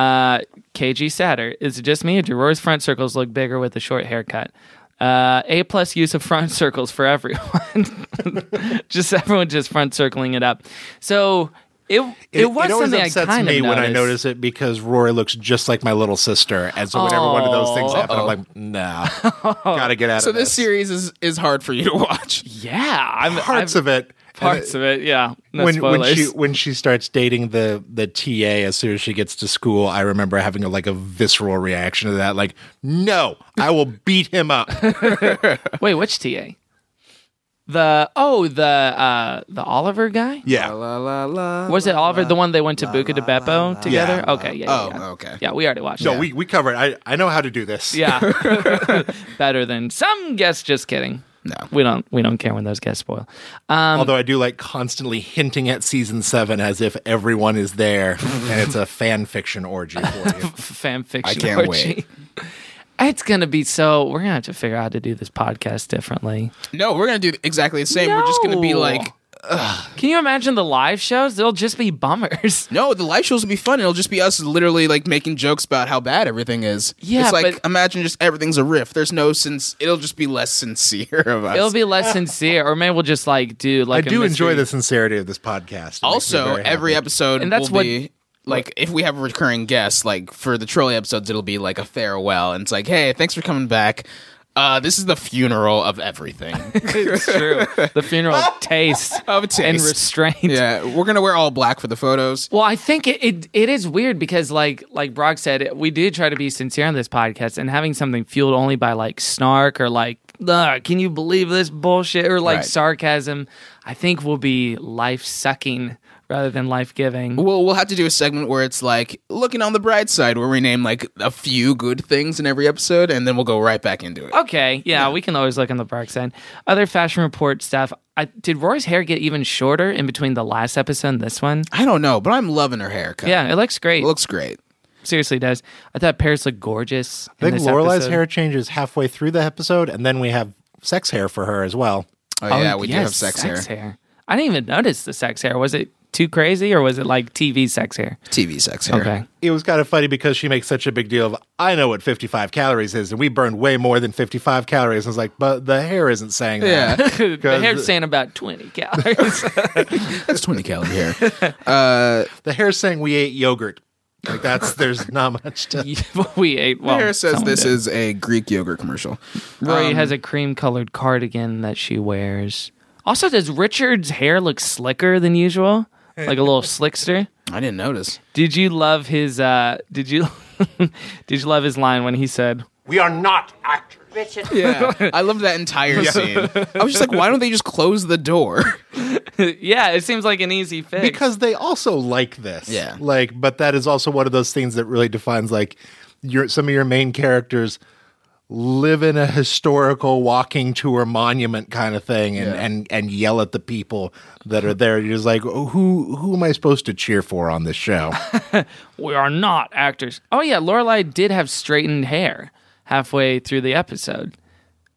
KG Satter. Is it just me or do Rory's front circles look bigger with a short haircut? A+ use of front circles for everyone. Just everyone just front circling it up. So it was always something I upsets kind me of when I noticed. notice it because Rory looks just like my little sister. And so whenever one of those things happen, I'm like, nah, gotta get out So of this. this series is hard for you to watch. Yeah, Parts of it. Parts of it, yeah. No spoilers. when she starts dating the TA as soon as she gets to school, I remember having a visceral reaction to that. Like, no, I will beat him up. Wait, which TA? The Oliver guy? Yeah. La, la, la, Was it Oliver, the one they went to Buca de Beppo together? Yeah. Okay, yeah. Okay. Yeah, we already watched No, that. we covered. I know how to do this. Yeah. Better than some guests, just kidding. No. We don't care when those guests spoil. Although I do like constantly hinting at season 7 as if everyone is there and it's a fan fiction orgy for you. Fan fiction I can't orgy. It's going to be we're going to have to figure out how to do this podcast differently. No, we're going to do exactly the same. We're just going to be like... Can you imagine the live shows? They'll just be bummers. No, the live shows will be fun. It'll just be us literally making jokes about how bad everything is. Yeah, it's but imagine just everything's a riff. There's no it'll just be less sincere of us. It'll be less sincere, or maybe we'll just do I do enjoy the sincerity of this podcast. It also, makes me very every happy. episode And that's will be if we have a recurring guest, for the trolley episodes, it'll be a farewell, and it's like, hey, thanks for coming back. This is the funeral of everything. It's true. The funeral of taste, and restraint. Yeah, we're gonna wear all black for the photos. Well, I think it is weird because, like Brock said, we do try to be sincere on this podcast, and having something fueled only by snark or can you believe this bullshit or Right. sarcasm, I think will be life sucking rather than life giving. We'll have to do a segment where it's looking on the bright side, where we name a few good things in every episode, and then we'll go right back into it. Okay, yeah, we can always look on the bright side. Other fashion report stuff. Did Rory's hair get even shorter in between the last episode and this one? I don't know, but I'm loving her haircut. Yeah, it looks great. It looks great. Seriously does. I thought Paris looked gorgeous. I think Lorelai's hair changes halfway through the episode, and then we have sex hair for her as well. Oh yeah, we do have sex hair. I didn't even notice the sex hair. Was it too crazy, or was it TV sex hair? TV sex hair. Okay. It was kind of funny because she makes such a big deal of, I know what 55 calories is, and we burned way more than 55 calories. And I was like, but the hair isn't saying that. Yeah. The hair's saying about 20 calories. That's 20 calorie hair. The hair's saying we ate yogurt. There's not much to... We ate. The hair says this is a Greek yogurt commercial. Rory has a cream-colored cardigan that she wears. Also, does Richard's hair look slicker than usual? Like a little slickster? I didn't notice. Did you love his did you love his line when he said, "We are not actors"? Richard. Yeah, I loved that entire scene. I was just like, why don't they just close the door? Yeah, it seems like an easy fix. Because they also like this. Yeah. But that is also one of those things that really defines some of your main characters live in a historical walking tour monument kind of thing and yell at the people that are there. You're just like, who am I supposed to cheer for on this show? We are not actors. Oh yeah, Lorelai did have straightened hair halfway through the episode.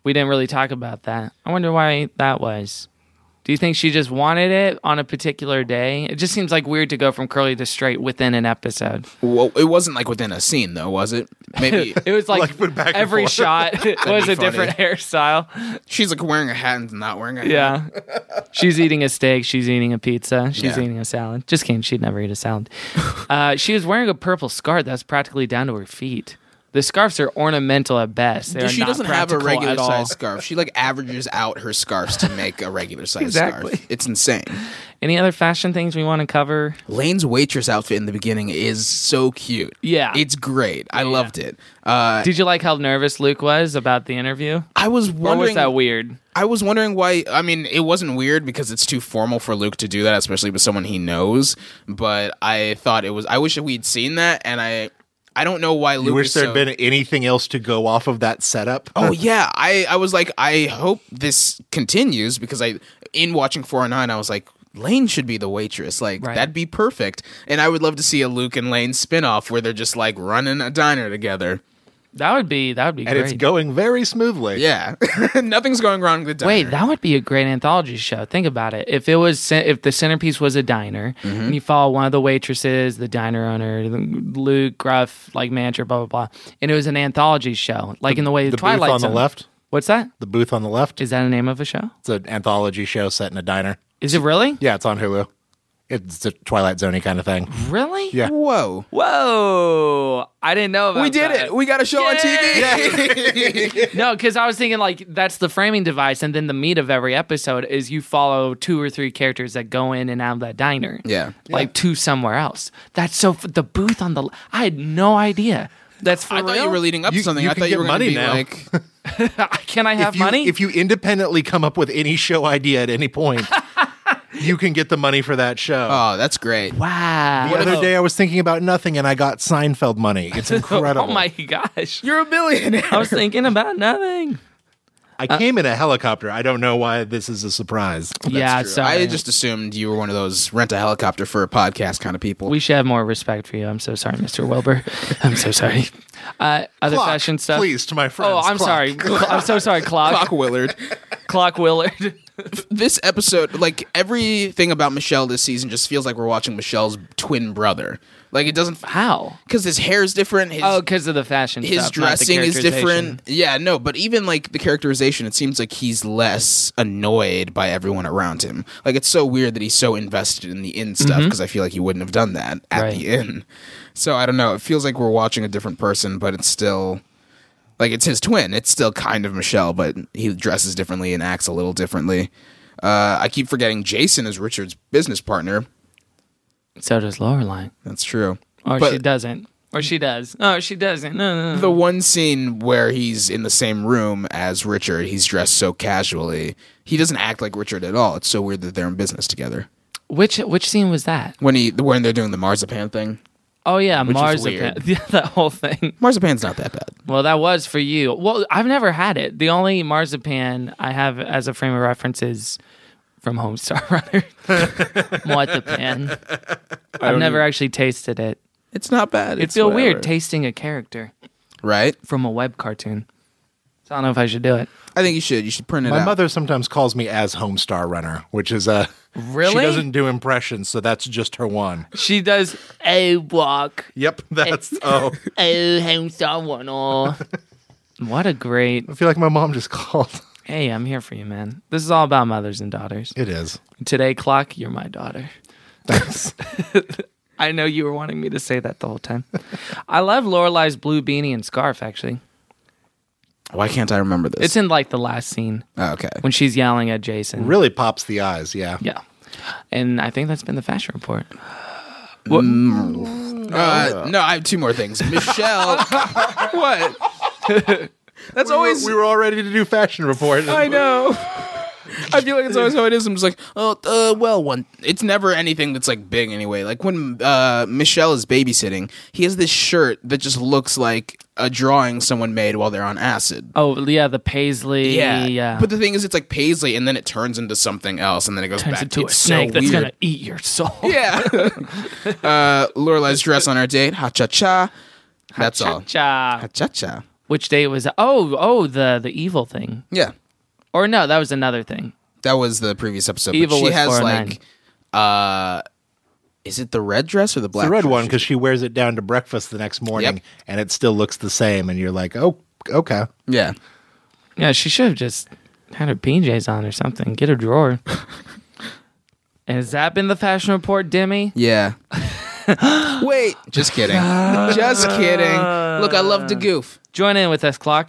We didn't really talk about that. I wonder why that was. Do you think she just wanted it on a particular day? It just seems like weird to go from curly to straight within an episode. Well, it wasn't like within a scene, though, was it? Maybe it was like every shot was a different hairstyle. She's like wearing a hat and not wearing a hat. Yeah. She's eating a steak. She's eating a pizza. She's eating a salad. Just kidding. She'd never eat a salad. She was wearing a purple scarf that's practically down to her feet. The scarves are ornamental at best. She doesn't have a regular size scarf. She like averages out her scarves to make a regular size scarf. It's insane. Any other fashion things we want to cover? Lane's waitress outfit in the beginning is so cute. Yeah. It's great. I loved it. Did you like how nervous Luke was about the interview? I was wondering. Or was that weird? I was wondering why. I mean, it wasn't weird because it's too formal for Luke to do that, especially with someone he knows. But I thought it was. I wish we'd seen that, and I don't know why Luke. You wish there'd been anything else to go off of that setup? Oh yeah, I was like, I hope this continues because in watching 409, I was like, Lane should be the waitress. Like that'd be perfect, and I would love to see a Luke and Lane spinoff where they're just like running a diner together. That would be great. And it's going very smoothly. Yeah. Nothing's going wrong with the diner. Wait, that would be a great anthology show. Think about it. If the centerpiece was a diner, and you follow one of the waitresses, the diner owner, Luke, gruff, like manager, blah, blah, blah, and it was an anthology show, like in the way the Twilight booth on Zone. the left? What's that? The booth on the left? Is that the name of a show? It's an anthology show set in a diner. Is it really? Yeah, it's on Hulu. It's a Twilight Zone-y kind of thing. Really? Yeah. Whoa. I didn't know about that. We did it. We got a show on TV. No, because I was thinking like that's the framing device, and then the meat of every episode is you follow 2 or 3 characters that go in and out of that diner. Yeah. Like to somewhere else. That's so... The booth on the... I had no idea. That's for real? I thought you were leading up to something. I thought you were going to be like... Can I have money? If you independently come up with any show idea at any point... You can get the money for that show. Oh, that's great. Wow. The other day I was thinking about nothing and I got Seinfeld money. It's incredible. Oh my gosh. You're a billionaire. I was thinking about nothing. I came in a helicopter. I don't know why this is a surprise. Yeah, sorry. I just assumed you were one of those rent a helicopter for a podcast kind of people. We should have more respect for you. I'm so sorry, Mr. Wilbur. I'm so sorry. Other Clock, fashion stuff? please, to my friends. Oh, I'm Clock. sorry. I'm so sorry, Clock. Clock Willard. Clock Willard. This episode, like everything about Michelle this season just feels like we're watching Michelle's twin brother. Like it doesn't... How? Because his hair is different. Because of the fashion his stuff. Dressing not the is different. Yeah, no, but even like the characterization, it seems like he's less annoyed by everyone around him. Like it's so weird that he's so invested in the inn stuff because I feel like he wouldn't have done that at the inn. So I don't know. It feels like we're watching a different person, but it's still... Like, it's his twin. It's still kind of Michelle, but he dresses differently and acts a little differently. I keep forgetting Jason is Richard's business partner. So does Lorelai. That's true. Or she doesn't. Or she does. Oh, she doesn't. No. The one scene where he's in the same room as Richard, he's dressed so casually. He doesn't act like Richard at all. It's so weird that they're in business together. Which scene was that? When they're doing the marzipan thing. Oh, yeah, marzipan. Yeah, that whole thing. Marzipan's not that bad. Well, that was for you. Well, I've never had it. The only marzipan I have as a frame of reference is from Homestar Runner. Marzipan. I've never actually tasted it. It's not bad. It feels weird tasting a character. Right? From a web cartoon. So I don't know if I should do it. I think you should. You should print it out. My mother sometimes calls me as Homestar Runner, which is a... Really? She doesn't do impressions, so that's just her one. She does a walk. Yep, that's... Oh, Homestar Runner. What a great... I feel like my mom just called. Hey, I'm here for you, man. This is all about mothers and daughters. It is. Today, Clock, you're my daughter. Thanks. I know you were wanting me to say that the whole time. I love Lorelai's blue beanie and scarf, actually. Why can't I remember this? It's in like the last scene. Oh, okay. When she's yelling at Jason. Really pops the eyes, yeah. Yeah. And I think that's been the fashion report. What? No, I have 2 more things. Michelle. What? That's always... We were all ready to do fashion report. I know. I feel like it's always how it is. I'm just like, it's never anything that's like big anyway. Like when Michelle is babysitting, he has this shirt that just looks like a drawing someone made while they're on acid. Oh, yeah, the paisley. Yeah. But the thing is, it's like paisley, and then it turns into something else, and then it goes back into a it's snake so that's weird. going to eat your soul. Yeah. Lorelai's dress on our date, ha-cha-cha. That's all. Ha-cha-cha. Ha-cha-cha. Which date was that? Oh, the evil thing. Yeah. Or no, that was another thing. That was the previous episode. Evil but she was has 409. Is it the red dress or the black? It's the red dress? one because she wears it down to breakfast the next morning, and it still looks the same. And you're like, oh, okay. Yeah. Yeah, she should have just had her PJs on or something. Get a drawer. Has that been the fashion report, Demi? Yeah. Wait. Just kidding. Just kidding. Look, I love to goof. Join in with us, Clock.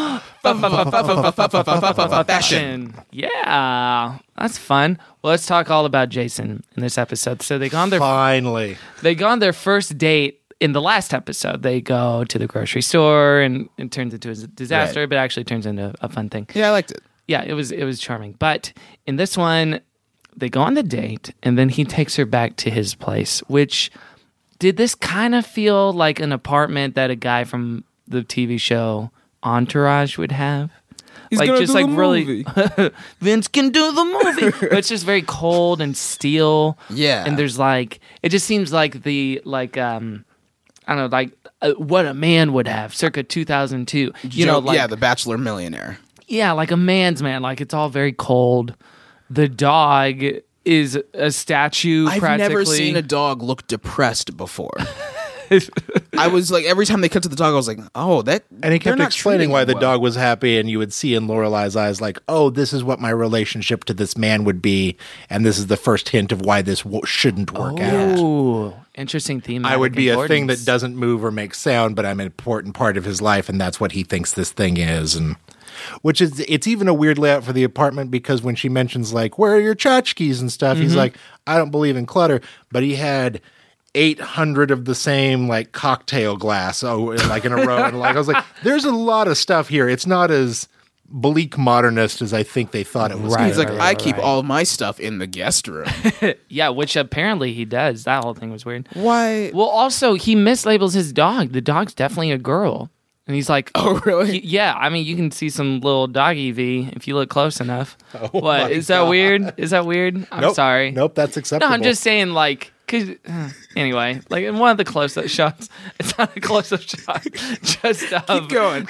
Fashion. Yeah, that's fun. Well, let's talk all about Jason in this episode. So they go on their their first date in the last episode. They go to the grocery store and it turns into a disaster, but actually turns into a fun thing. Yeah, I liked it. Yeah, it was charming. But in this one, they go on the date and then he takes her back to his place, which did this kind of feel like an apartment that a guy from the TV show Entourage would have? He's like gonna just do like the really movie. Vince can do the movie. But it's just very cold and steel. Yeah. And there's like it just seems like the I don't know, like what a man would have circa 2002. You know, like The Bachelor Millionaire. yeah, like a man's man. Like it's all very cold. The dog is a statue. I've practically. never seen a dog look depressed before. I was like, every time they cut to the dog, I was like, oh, that. And he they're kept not explaining treating why him the well. dog was happy, and you would see in Lorelai's eyes, like, oh, this is what my relationship to this man would be, and this is the first hint of why this shouldn't work out. Ooh, interesting theme. I would be a thing that doesn't move or make sound, but I'm an important part of his life, and that's what he thinks this thing is. And which is, it's even a weird layout for the apartment, because when she mentions, like, where are your tchotchkes and stuff, he's like, I don't believe in clutter, but he had 800 of the same like cocktail glass like in a row, and like I was like, there's a lot of stuff here. It's not as bleak modernist as I think they thought it was. He's like, I keep all my stuff in the guest room. Yeah, which apparently he does. That whole thing was weird. Why? Well, also he mislabels his dog. The dog's definitely a girl, and he's like, oh really? Yeah, I mean, you can see some little doggy V if you look close enough. What is that weird? Is that weird? I'm sorry. Nope, that's acceptable. No, I'm just saying, like. Anyway, like in one of the close-up shots, it's not a close-up shot. Just keep going.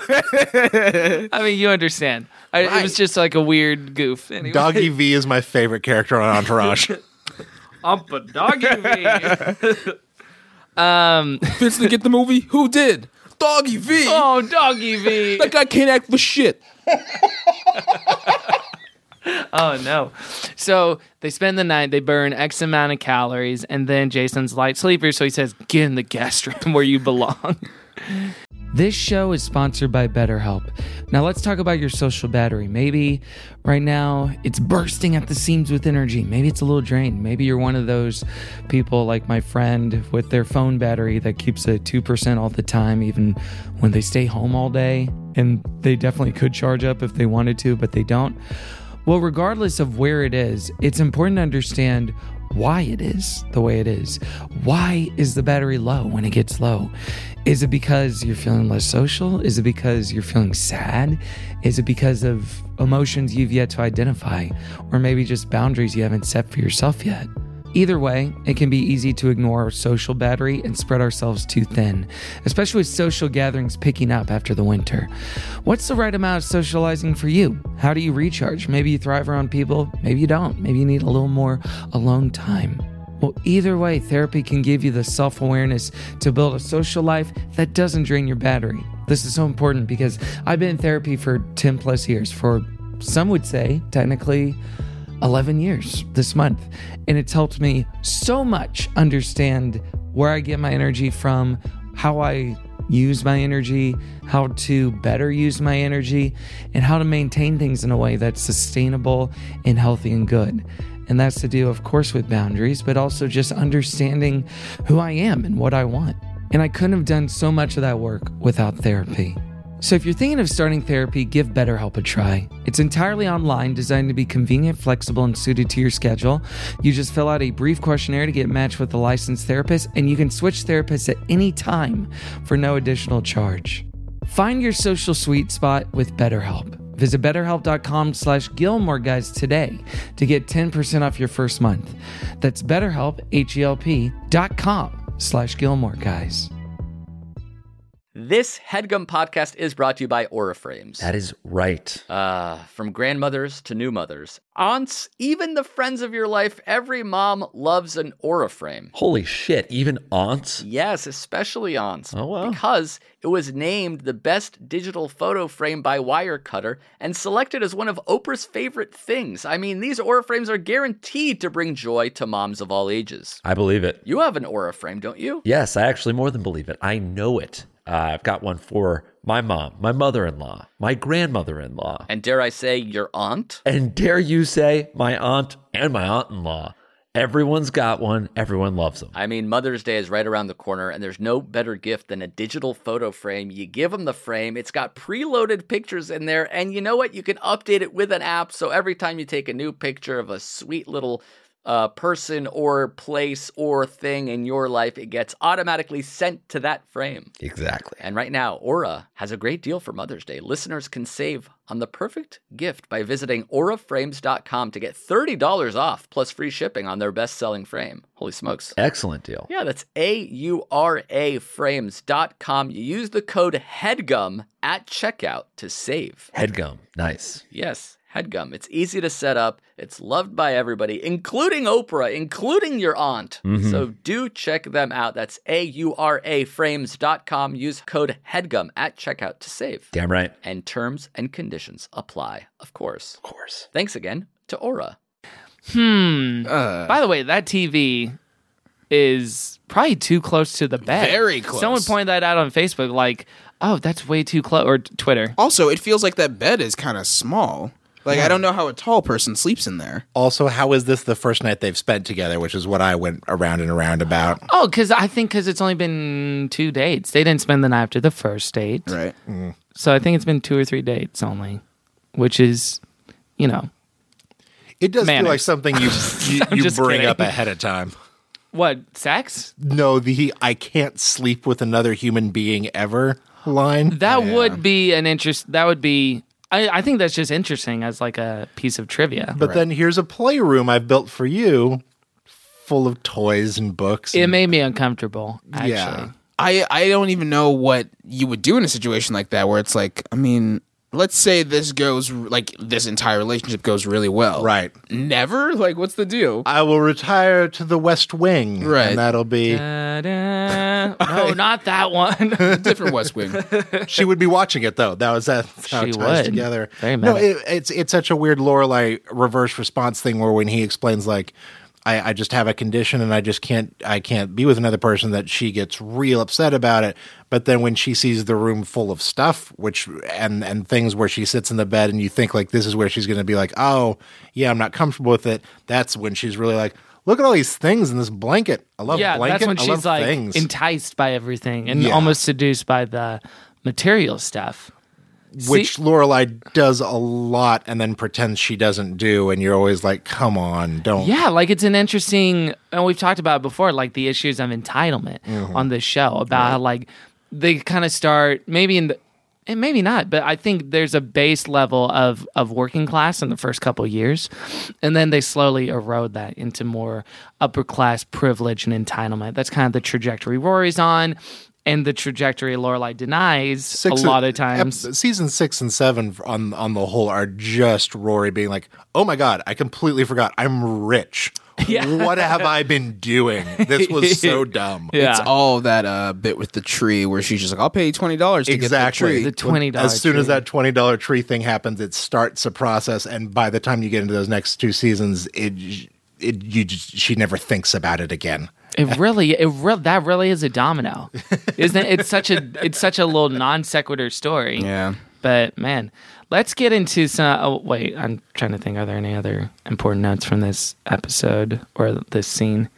I mean, you understand. It was just like a weird goof. Anyway. Doggy V is my favorite character on Entourage. Up a Doggy V. Vince didn't get the movie. Who did? Doggy V. Oh, Doggy V. That guy can't act for shit. Oh no. So they spend the night, they burn X amount of calories, and then Jason's light sleeper, so he says, get in the guest room where you belong. This show is sponsored by BetterHelp. Now let's talk about your social battery. Maybe right now it's bursting at the seams with energy. Maybe it's a little drained. Maybe you're one of those people like my friend with their phone battery that keeps at 2% all the time, even when they stay home all day. And they definitely could charge up if they wanted to, but they don't. Well, regardless of where it is, it's important to understand why it is the way it is. Why is the battery low when it gets low? Is it because you're feeling less social? Is it because you're feeling sad? Is it because of emotions you've yet to identify? Or maybe just boundaries you haven't set for yourself yet? Either way, it can be easy to ignore our social battery and spread ourselves too thin, especially with social gatherings picking up after the winter. What's the right amount of socializing for you? How do you recharge? Maybe you thrive around people, maybe you don't. Maybe you need a little more alone time. Well, either way, therapy can give you the self-awareness to build a social life that doesn't drain your battery. This is so important because I've been in therapy for 10 plus years, for some would say technically 11 years this month. And it's helped me so much understand where I get my energy from, how I use my energy, how to better use my energy, and how to maintain things in a way that's sustainable and healthy and good. And that's to do, of course, with boundaries, but also just understanding who I am and what I want. And I couldn't have done so much of that work without therapy. So if you're thinking of starting therapy, give BetterHelp a try. It's entirely online, designed to be convenient, flexible, and suited to your schedule. You just fill out a brief questionnaire to get matched with a licensed therapist, and you can switch therapists at any time for no additional charge. Find your social sweet spot with BetterHelp. Visit BetterHelp.com/Gilmore Guys today to get 10% off your first month. That's BetterHelp, HELP.com/Gilmore Guys. This HeadGum podcast is brought to you by Aura Frames. That is right. From grandmothers to new mothers, aunts, even the friends of your life, every mom loves an Aura frame. Holy shit, even aunts? Yes, especially aunts. Oh, wow. Because it was named the best digital photo frame by Wirecutter and selected as one of Oprah's favorite things. I mean, these Aura frames are guaranteed to bring joy to moms of all ages. I believe it. You have an Aura frame, don't you? Yes, I actually more than believe it. I know it. I've got one for my mom, my mother-in-law, my grandmother-in-law. And dare I say, your aunt? And dare you say, my aunt and my aunt-in-law. Everyone's got one. Everyone loves them. I mean, Mother's Day is right around the corner, and there's no better gift than a digital photo frame. You give them the frame. It's got preloaded pictures in there, and you know what? You can update it with an app, so every time you take a new picture of a sweet little person or place or thing in your life, it gets automatically sent to that frame. Exactly. And right now, Aura has a great deal for Mother's Day. Listeners can save on the perfect gift by visiting auraframes.com to get $30 off plus free shipping on their best-selling frame. Holy smokes. Excellent deal. Yeah, that's auraframes.com. You use the code HEADGUM at checkout to save. HeadGum. Nice. Yes. HeadGum. It's easy to set up. It's loved by everybody, including Oprah, including your aunt. Mm-hmm. So do check them out. That's auraframes.com. Use code HEADGUM at checkout to save. Damn right. And terms and conditions apply, of course. Of course. Thanks again to Aura. By the way, that TV is probably too close to the bed. Very close. Someone pointed that out on Facebook, like, oh, that's way too close, or Twitter. Also, it feels like that bed is kind of small. Like, I don't know how a tall person sleeps in there. Also, how is this the first night they've spent together, which is what I went around and around about. Oh, because it's only been 2 dates. They didn't spend the night after the first date. Right. Mm. So I think it's been 2 or 3 dates only, which is, you know. It does manners. feel like something you bring kidding. up ahead of time. What, sex? No, the I can't sleep with another human being ever line. That would be an interest. That would be. I think that's just interesting as like a piece of trivia. But then here's a playroom I've built for you, full of toys and books. It made me uncomfortable, actually. Yeah. I don't even know what you would do in a situation like that where it's like, I mean, let's say this goes, like, this entire relationship goes really well. Right. Never? Like, what's the deal? I will retire to the West Wing. Right. And that'll be... No, not that one. Different West Wing. She would be watching it, though. That's how She it ties would. together. Very No, meta. it's such a weird Lorelai reverse response thing where when he explains, like, I just have a condition and I can't be with another person, that she gets real upset about it. But then when she sees the room full of stuff, and things where she sits in the bed and you think like this is where she's going to be like, oh yeah, I'm not comfortable with it. That's when she's really like, look at all these things in this blanket. I love blanket. That's when I she's love like things. enticed by everything and Yeah. almost seduced by the material stuff. Which Lorelai does a lot and then pretends she doesn't do, and you're always like, come on, don't. Yeah, like it's an interesting, and we've talked about it before, like the issues of entitlement Mm-hmm. on this show, about how like they kind of start maybe and maybe not, but I think there's a base level of working class in the first couple of years, and then they slowly erode that into more upper class privilege and entitlement. That's kind of the trajectory Rory's on. And the trajectory Lorelai denies a lot of times. Season 6 and 7 on the whole are just Rory being like, oh my God, I completely forgot. I'm rich. Yeah. What have I been doing? This was so dumb. Yeah. It's all that bit with the tree where she's just like, I'll pay you $20 to get the tree. The $20 As soon tree. as that $20 tree thing happens, it starts a process. And by the time you get into those next 2 seasons, she never thinks about it again. That really is a domino, isn't it? It's such a little non sequitur story. Yeah. But man, let's get into some. Oh wait, I'm trying to think. Are there any other important notes from this episode or this scene?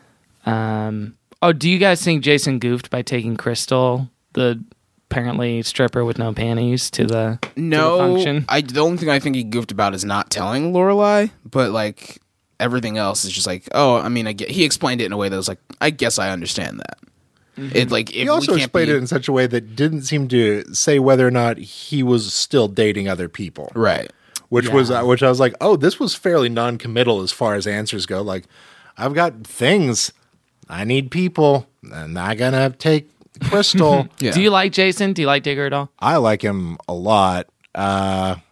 Do you guys think Jason goofed by taking Crystal, the apparently stripper with no panties, to the function? The only thing I think he goofed about is not telling Lorelai, but like. Everything else is just like, oh, I mean, he explained it in a way that was like, I guess I understand that. Mm-hmm. It like he also explained it in such a way that didn't seem to say whether or not he was still dating other people, right? Which I was like, oh, this was fairly non-committal as far as answers go. Like, I've got things, I need people, I'm not gonna take Crystal. Yeah. Do you like Jason? Do you like Digger at all? I like him a lot. I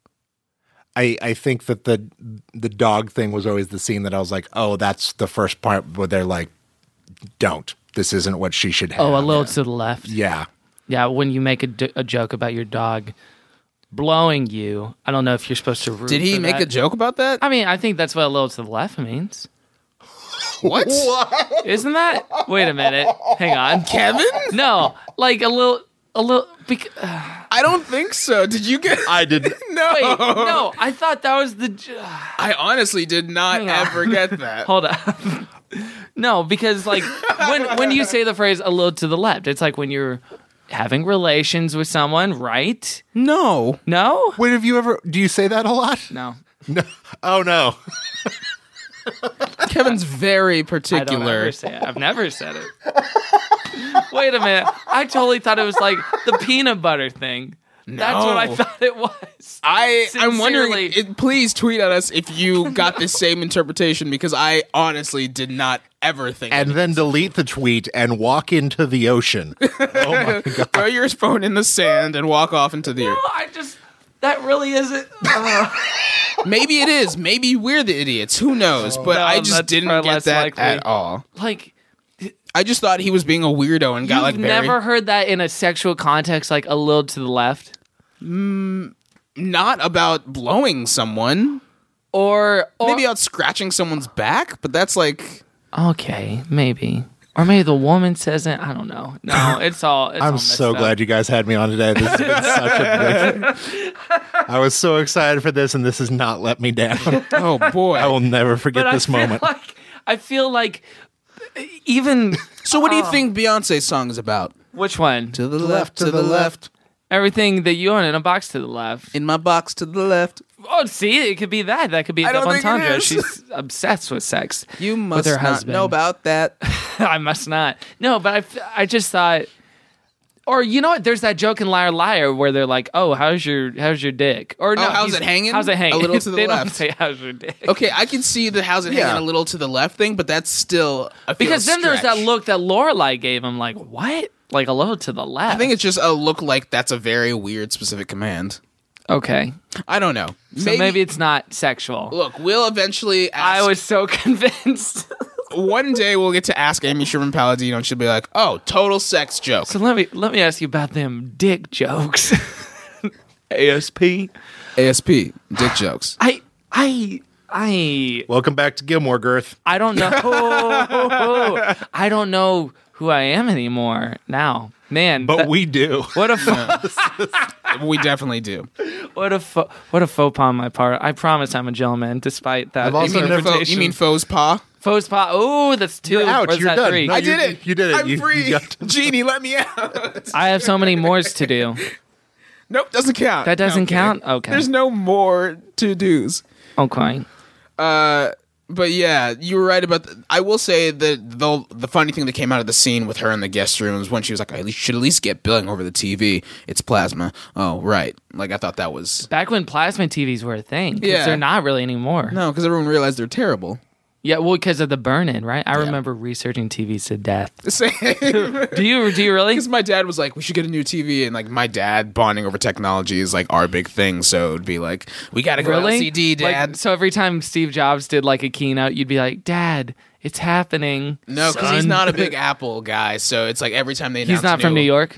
think that the dog thing was always the scene that I was like, oh, that's the first part where they're like, don't. This isn't what she should have. Oh, a little to the left. Yeah. Yeah, when you make a joke about your dog blowing you, I don't know if you're supposed to root Did he for make that. a joke about that? I mean, I think that's what a little to the left means. What? Isn't that? Wait a minute. Hang on. Kevin? No, like a little. I don't think so. Did you get? I didn't. No. Wait, no. I thought that was the. I honestly did not Hang on. ever get that. Hold on. No, because like when you say the phrase "a little to the left," it's like when you're having relations with someone, right? No. No. When have you ever? Do you say that a lot? No. No. Oh no. Kevin's very I don't particular. ever say it. I've never said it. Wait a minute. I totally thought it was like the peanut butter thing. That's what I thought it was. I'm wondering. Sincerely. Please tweet at us if you got the same interpretation, because I honestly did not ever think. And then delete the tweet and walk into the ocean. Oh my god. Throw your phone in the sand and walk off into the. No, that really isn't. Maybe it is. Maybe we're the idiots. Who knows? But No, I just that's didn't far get less that likely. at all. Like, I just thought he was being a weirdo and got you've like very. never heard that in a sexual context, like a little to the left? Not about blowing someone. Or Maybe about scratching someone's back, but that's like. Okay, maybe. Or maybe the woman says it. I don't know. No, it's all. It's all I'm messed so up. glad you guys had me on today. This has been such a big. I was so excited for this, and this has not let me down. Oh boy, I will never forget But this moment. I feel like even. So, what do you think Beyonce's song is about? Which one? To the left, to the left. Everything that you own in a box to the left. In my box to the left. Oh, see, it could be that. That could be a I don't double think it entendre. is. She's obsessed with sex. You with must her not husband. know about that. I must not. No, but I just thought. Or you know what? There's that joke in Liar Liar where they're like, "Oh, how's your dick?" Or no, how's it hanging? How's it hanging? A little to the they left. Don't say how's your dick. Okay, I can see the how's it hanging a little to the left thing, but that's still Because then there's that look that Lorelai gave him, like, what? Like a little to the left. I think it's just a look like that's a very weird specific command. Okay. I don't know. So maybe it's not sexual. Look, we'll eventually ask. I was so convinced. One day we'll get to ask Amy Sherman Palladino, and she'll be like, "Oh, total sex joke." So let me ask you about them dick jokes. ASP, dick jokes. I Welcome back to Gilmore Girth. I don't know. I don't know who I am anymore now. Man, But we do. What a we definitely do. what a faux pas on my part. I promise I'm a gentleman, despite that I've also never- interpretation. You mean faux pas? Faux pas? Oh, that's two. You're out. Or is You're that done. three? No, I did it. You did it. I'm You free. got- Genie, let me out. I have so many mores to do. Nope, doesn't count. That doesn't No, I'm kidding. count? Okay. There's no more to dos. Okay. But yeah, you were right about. I will say that the funny thing that came out of the scene with her in the guest room was when she was like, "I should at least get billing over the TV. It's plasma." Oh, right. Like I thought that was Back when plasma TVs were a thing. 'Cause Yeah. They're not really anymore. no, because everyone realized they're terrible. Yeah, well, because of the burn-in, right? I remember researching TVs to death. Same. Do you really? Because my dad was like, "We should get a new TV," and like my dad bonding over technology is like our big thing. So it'd be like, "We got to go Really? LCD, Dad." Like, so every time Steve Jobs did like a keynote, you'd be like, "Dad, it's happening." No, because he's son." not a big Apple guy. So it's like every time they announce He's not from New York.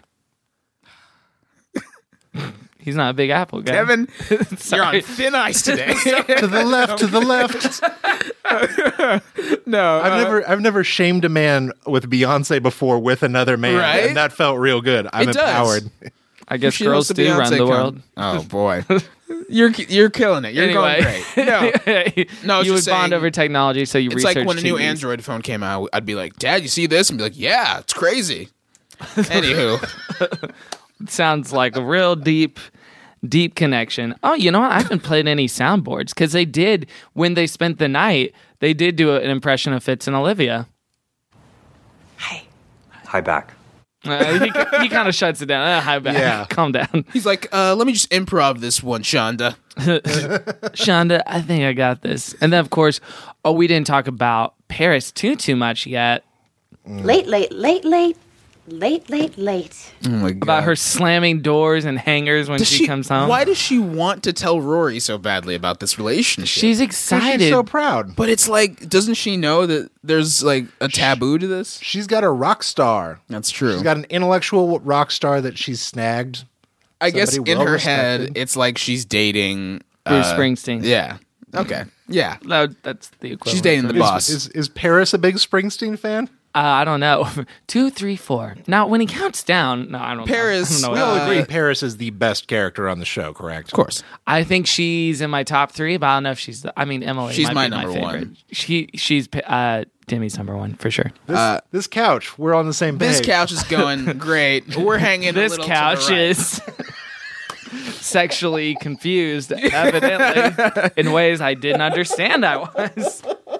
He's not a big Apple guy. Kevin, you're Sorry. on thin ice today. To the left, to the left. No, I've never shamed a man with Beyonce before with another man, Right? and that felt real good. I'm It does. empowered. I guess She girls hosts a do run Beyonce the world. Oh boy, you're killing it. You're Anyway. going great. No, you would bond over technology, so you It's research like when a new TVs. Android phone came out, I'd be like, "Dad, you see this?" And be like, "Yeah, it's crazy." Anywho, Sounds like a real deep connection. Oh, you know what? I haven't played any soundboards because they did, when they spent the night, they did do an impression of Fitz and Olivia. Hi back. He kind of shuts it down. Hi, back. Yeah. Calm down. he's like, "Let me just improv this one, Shonda." Shonda, I think I got this. And then, of course, we didn't talk about Paris too much yet. Late. Late. Oh my God. About her slamming doors and hangers when she comes home. Why does she want to tell Rory so badly about this relationship? She's excited. She's so proud. But it's like, doesn't she know that there's like a taboo to this? She's got a rock star. That's true. She's got an intellectual rock star that she's snagged. I guess Somebody in her well-respected. head, it's like she's dating Bruce Springsteen. Yeah. Okay. Yeah. That's the equivalent. She's dating the boss. Is Paris a big Springsteen fan? I don't know. 2, 3, 4. Now, when he counts down, no, I don't Paris. know. We all agree Paris is the best character on the show, correct? Of course. I think she's in my top 3, but I don't know if she's. Emily. She's might my be number favorite. one. She's Demi's number 1 for sure. This couch, we're on the same page. This couch is going great. We're hanging. This a little couch to the right. is sexually confused, evidently, in ways I didn't understand. I was.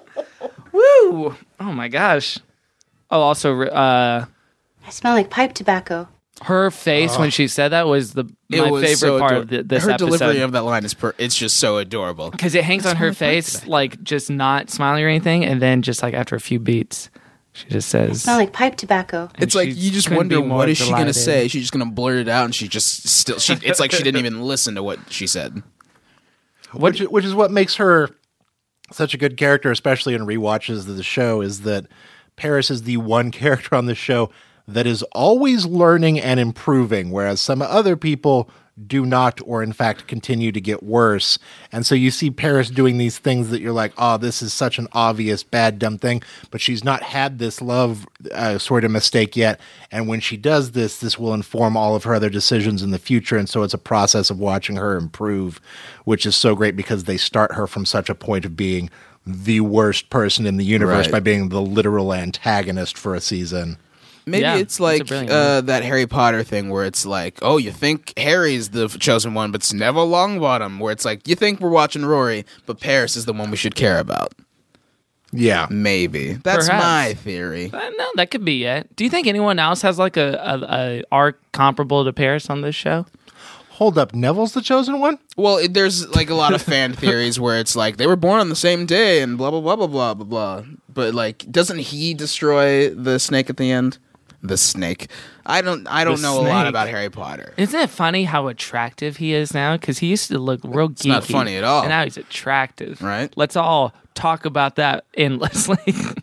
Woo! Oh my gosh. Oh, also, I smell like pipe tobacco. her face when she said that was my favorite so part of this her episode. delivery of that line is it's just so adorable Because it hangs on her face, like just not smiling or anything, and then just like after a few beats, she just I says, smell like pipe tobacco. it's like you just couldn't wonder be more what is she gonna delighted. say. She's just gonna blurt it out, and she just still. It's like she didn't even listen to what she said. Which is what makes her such a good character, especially in rewatches of the show, is that Paris is the one character on the show that is always learning and improving, whereas some other people do not, or in fact continue to get worse. And so you see Paris doing these things that you're like, oh, this is such an obvious bad dumb thing, but she's not had this love sort of mistake yet. And when she does this will inform all of her other decisions in the future. And so it's a process of watching her improve, which is so great because they start her from such a point of being the worst person in the universe Right. by being the literal antagonist for a season. Maybe Yeah, it's like it's a brilliant that Harry Potter thing where it's like, oh, you think Harry's the chosen one, but it's Neville Longbottom. Where it's like, you think we're watching Rory, but Paris is the one we should care about. Yeah. Maybe. That's Perhaps. my theory. no, that could be it. Do you think anyone else has like a arc comparable to Paris on this show? Hold up, Neville's the chosen one? Well, there's like a lot of fan theories where it's like they were born on the same day and blah, blah, blah, blah, blah, blah, blah. But like, doesn't he destroy the snake at the end? The snake. I don't know a lot snake. about Harry Potter. Isn't it funny how attractive he is now? Because he used to look real geeky. It's not funny at all. And now he's attractive. Right. Let's all talk about that endlessly.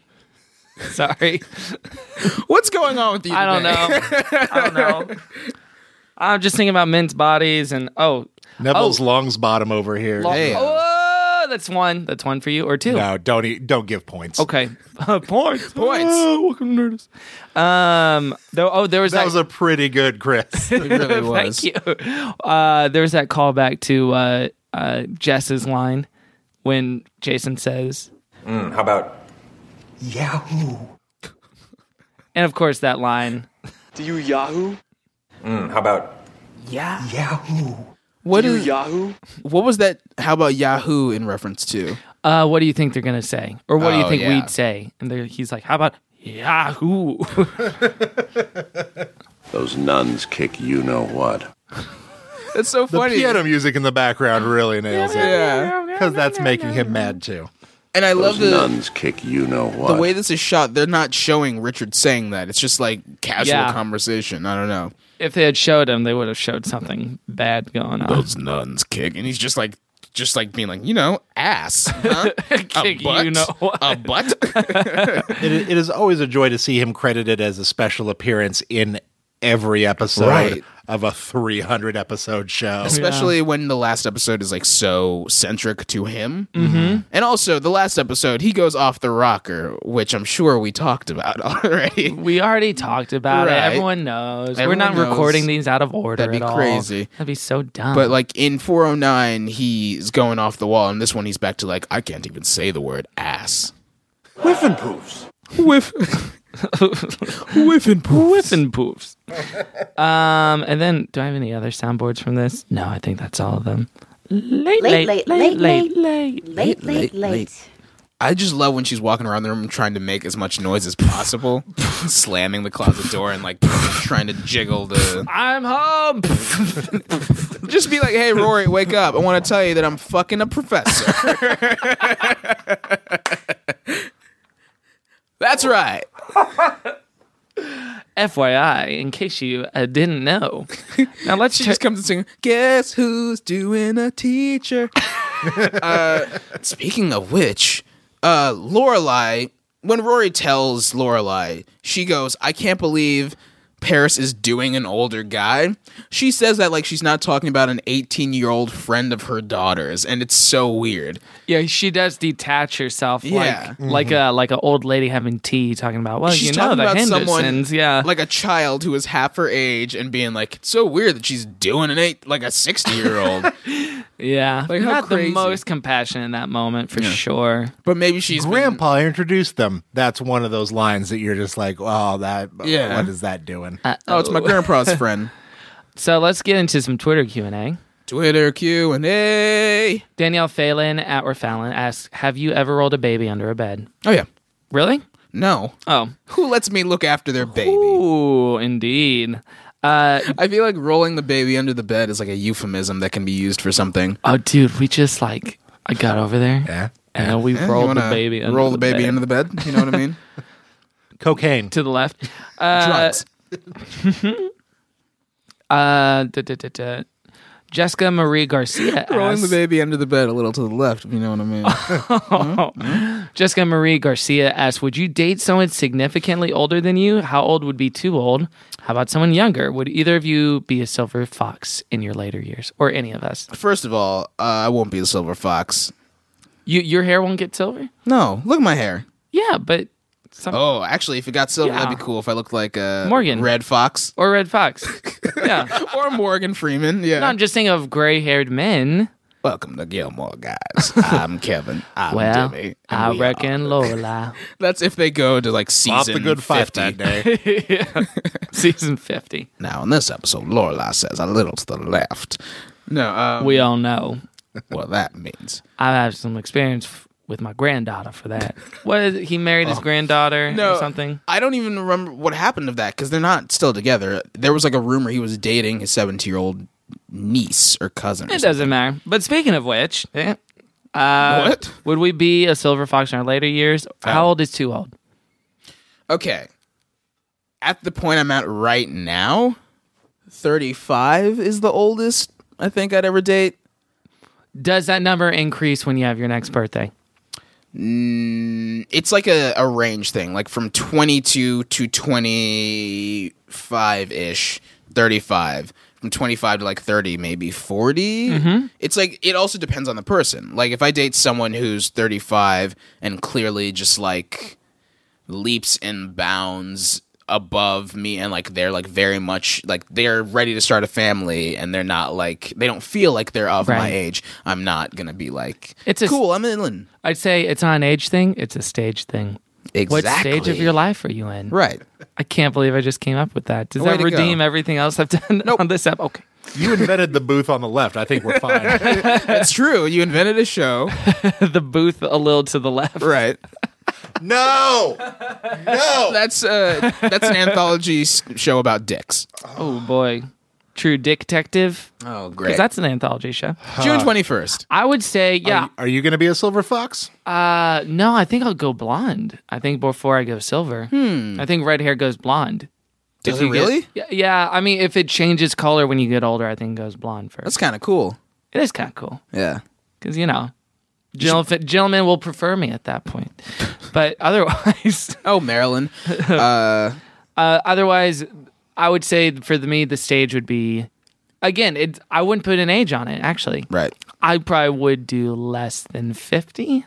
Sorry. What's going on with you I don't today? know. I don't know. I'm just thinking about men's bodies and Neville's Long's bottom over here. Hey. Oh, that's one. That's one for you or two. No, don't give points. Okay. Points. Points. Oh, welcome to Nerdist. There was That was a pretty good, Chris. It really was. Thank you. There was that callback to Jess's line when Jason says, How about Yahoo? and of course that line. Do you Yahoo? How about Yahoo? What Do you is Yahoo? What was that? How about Yahoo in reference to? What do you think they're gonna say, or what do you Oh, think yeah. we'd say? And he's like, "How about Yahoo?" Those nuns kick you know what. That's so The funny. piano music in the background really nails it. Yeah. Because that's making him mad too. And I love Those the nuns kick you know what. the way this is shot. They're not showing Richard saying that. It's just like casual Yeah. conversation. I don't know. If they had showed him, they would have showed something bad going on. Those nuns kick, and he's just like being like, ass, huh? Kick, a butt, you know what? a butt. It is always a joy to see him credited as a special appearance in every episode Right. of a 300 episode show. Especially when the last episode is like so centric to him. Mm-hmm. And also the last episode, he goes off the rocker, which I'm sure we talked about already. We already talked about it. Right. Everyone knows. We're Everyone not knows. recording these out of order. That'd be at all. crazy. That'd be so dumb. But like in 409, he's going off the wall, and this one he's back to like, I can't even say the word ass. Whiff and poofs. Whiff. Whiff and poofs. Whiff and poofs. And then, do I have any other soundboards from this? No, I think that's all of them. Late. I just love when she's walking around the room trying to make as much noise as possible, slamming the closet door and like trying to jiggle the. I'm home. Just be like, hey, Rory, wake up. I want to tell you that I'm fucking a professor. That's right. FYI, in case you didn't know. Now let's She just comes and sings, "Guess who's doing a teacher?" Speaking of which, Lorelai, when Rory tells Lorelai, she goes, "I can't believe Paris is doing an older guy." She says that like she's not talking about an 18-year-old friend of her daughter's, and it's so weird. Yeah, she does detach herself, Yeah. like an old lady having tea, talking about, well, She's you know, talking the about someone, Hendersons, yeah, like a child who is half her age, and being like, "It's so weird that she's doing a 60-year-old." yeah, Like, how not crazy. the most compassionate in that moment for sure. But maybe she's Grandpa introduced them. That's one of those lines that you're just like, oh, what is that doing? Oh, it's my grandpa's friend. So let's get into some Twitter Q&A. Twitter Q&A. Danielle Phelan @Fallon asks, "Have you ever rolled a baby under a bed?" Oh yeah. Really? No. Oh. Who lets me look after their baby? Ooh, indeed. I feel like rolling the baby under the bed is like a euphemism that can be used for something. Oh, dude, we just I got over there. Yeah. And we Yeah, rolled you the wanna baby under roll the the baby bed. into the bed. You know what I mean? Cocaine. To the left. Drugs. Jessica Marie Garcia Rolling the asks, baby under the bed a little to the left, if you know what I mean. Jessica Marie Garcia asks, "Would you date someone significantly older than you? How old would be too old? How about someone younger? Would either of you be a silver fox in your later years, or any of us?" First of all, I won't be a silver fox. Your hair won't get silver? No, look at my hair. Yeah, but Oh, actually, if it got silver, Yeah. that'd be cool. If I looked like a Morgan. Red Fox or Red Fox. Yeah. or Morgan Freeman. Yeah. No, I'm just thinking of gray-haired men. Welcome to Gilmore Guys. I'm Kevin. I'm Well, Jimmy. I reckon Lola. That's if they go to like season Off the good fight 50. that day. Yeah. Season 50. Now, in this episode, Lorelai says a little to the left. No, We all know. what that means. I have some experience with my granddaughter for that. What is it? He married his granddaughter or something? I don't even remember what happened of that because they're not still together. There was like a rumor he was dating his 17-year-old niece or cousin. Or It doesn't matter. But speaking of which, What? would we be a silver fox in our later years? How old is too old? Okay. At the point I'm at right now, 35 is the oldest I think I'd ever date. Does that number increase when you have your next birthday? It's like a range thing, like from 22 to 25-ish, 35. From 25 to like 30, maybe 40. Mm-hmm. It's like, it also depends on the person. Like if I date someone who's 35 and clearly just like leaps and bounds above me and like they're like very much like they're ready to start a family and they're not like they don't feel like they're of my Right. age, I'm not gonna be like It's a- cool, I'm in. I'd say it's not an age thing. It's a stage thing. What stage of Exactly. your life are you in? Right. I can't believe I just came up with that. Does Way that to go. redeem everything else I've done on this app? Okay. You invented the booth on the left. I think we're fine. That's true. You invented a show. The booth a little to the left. Right. No. That's an anthology show about dicks. Oh boy. True Dick Detective. Oh, Because great. that's an anthology show. June 21st. I would say, yeah. Are you going to be a silver fox? No, I think I'll go blonde. I think before I go silver. I think red hair goes blonde. Does If it you get- really? Yeah, I mean, if it changes color when you get older, I think it goes blonde first. That's kind of cool. It is kind of cool. Yeah. Because, gentlemen will prefer me at that point. But otherwise... Oh, Marilyn. Otherwise, I would say for me, the stage would be... Again, I wouldn't put an age on it, actually. Right. I probably would do less than 50.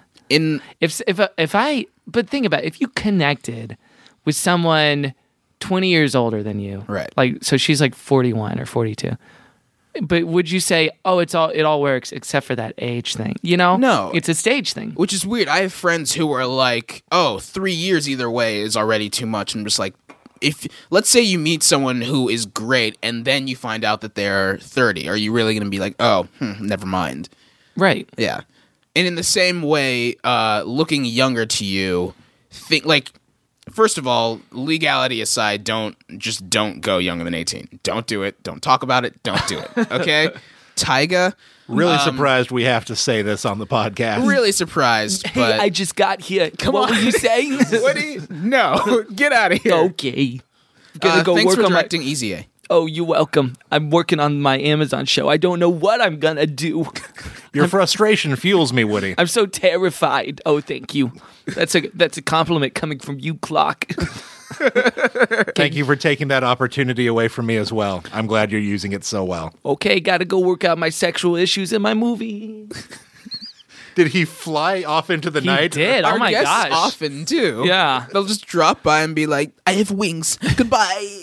But think about it, if you connected with someone 20 years older than you, Right. Like, so she's like 41 or 42. But would you say, oh, it all works except for that age thing? You know? No. It's a stage thing. Which is weird. I have friends who are like, oh, 3 years either way is already too much. I'm just like, if let's say you meet someone who is great and then you find out that they're 30, are you really going to be like, oh, never mind? Right. Yeah. And in the same way, looking younger to you, think like, first of all, legality aside, don't go younger than 18. Don't do it. Don't talk about it. Don't do it. Okay? Tyga. Really surprised we have to say this on the podcast. Really surprised, but I just got here. Come what on. were you saying? No, get out of here. Okay. gonna go thanks work for on directing Easy A. Oh, you're welcome. I'm working on my Amazon show. I don't know what I'm gonna do. Your frustration fuels me, Woody. I'm so terrified. Oh, thank you. That's a compliment coming from you, Clock. Thank you for taking that opportunity away from me as well. I'm glad you're using it so well. Okay, gotta go work out my sexual issues in my movie. Did he fly off into the night? He did. Oh my guests gosh. often do. Yeah. They'll just drop by and be like, I have wings. Goodbye.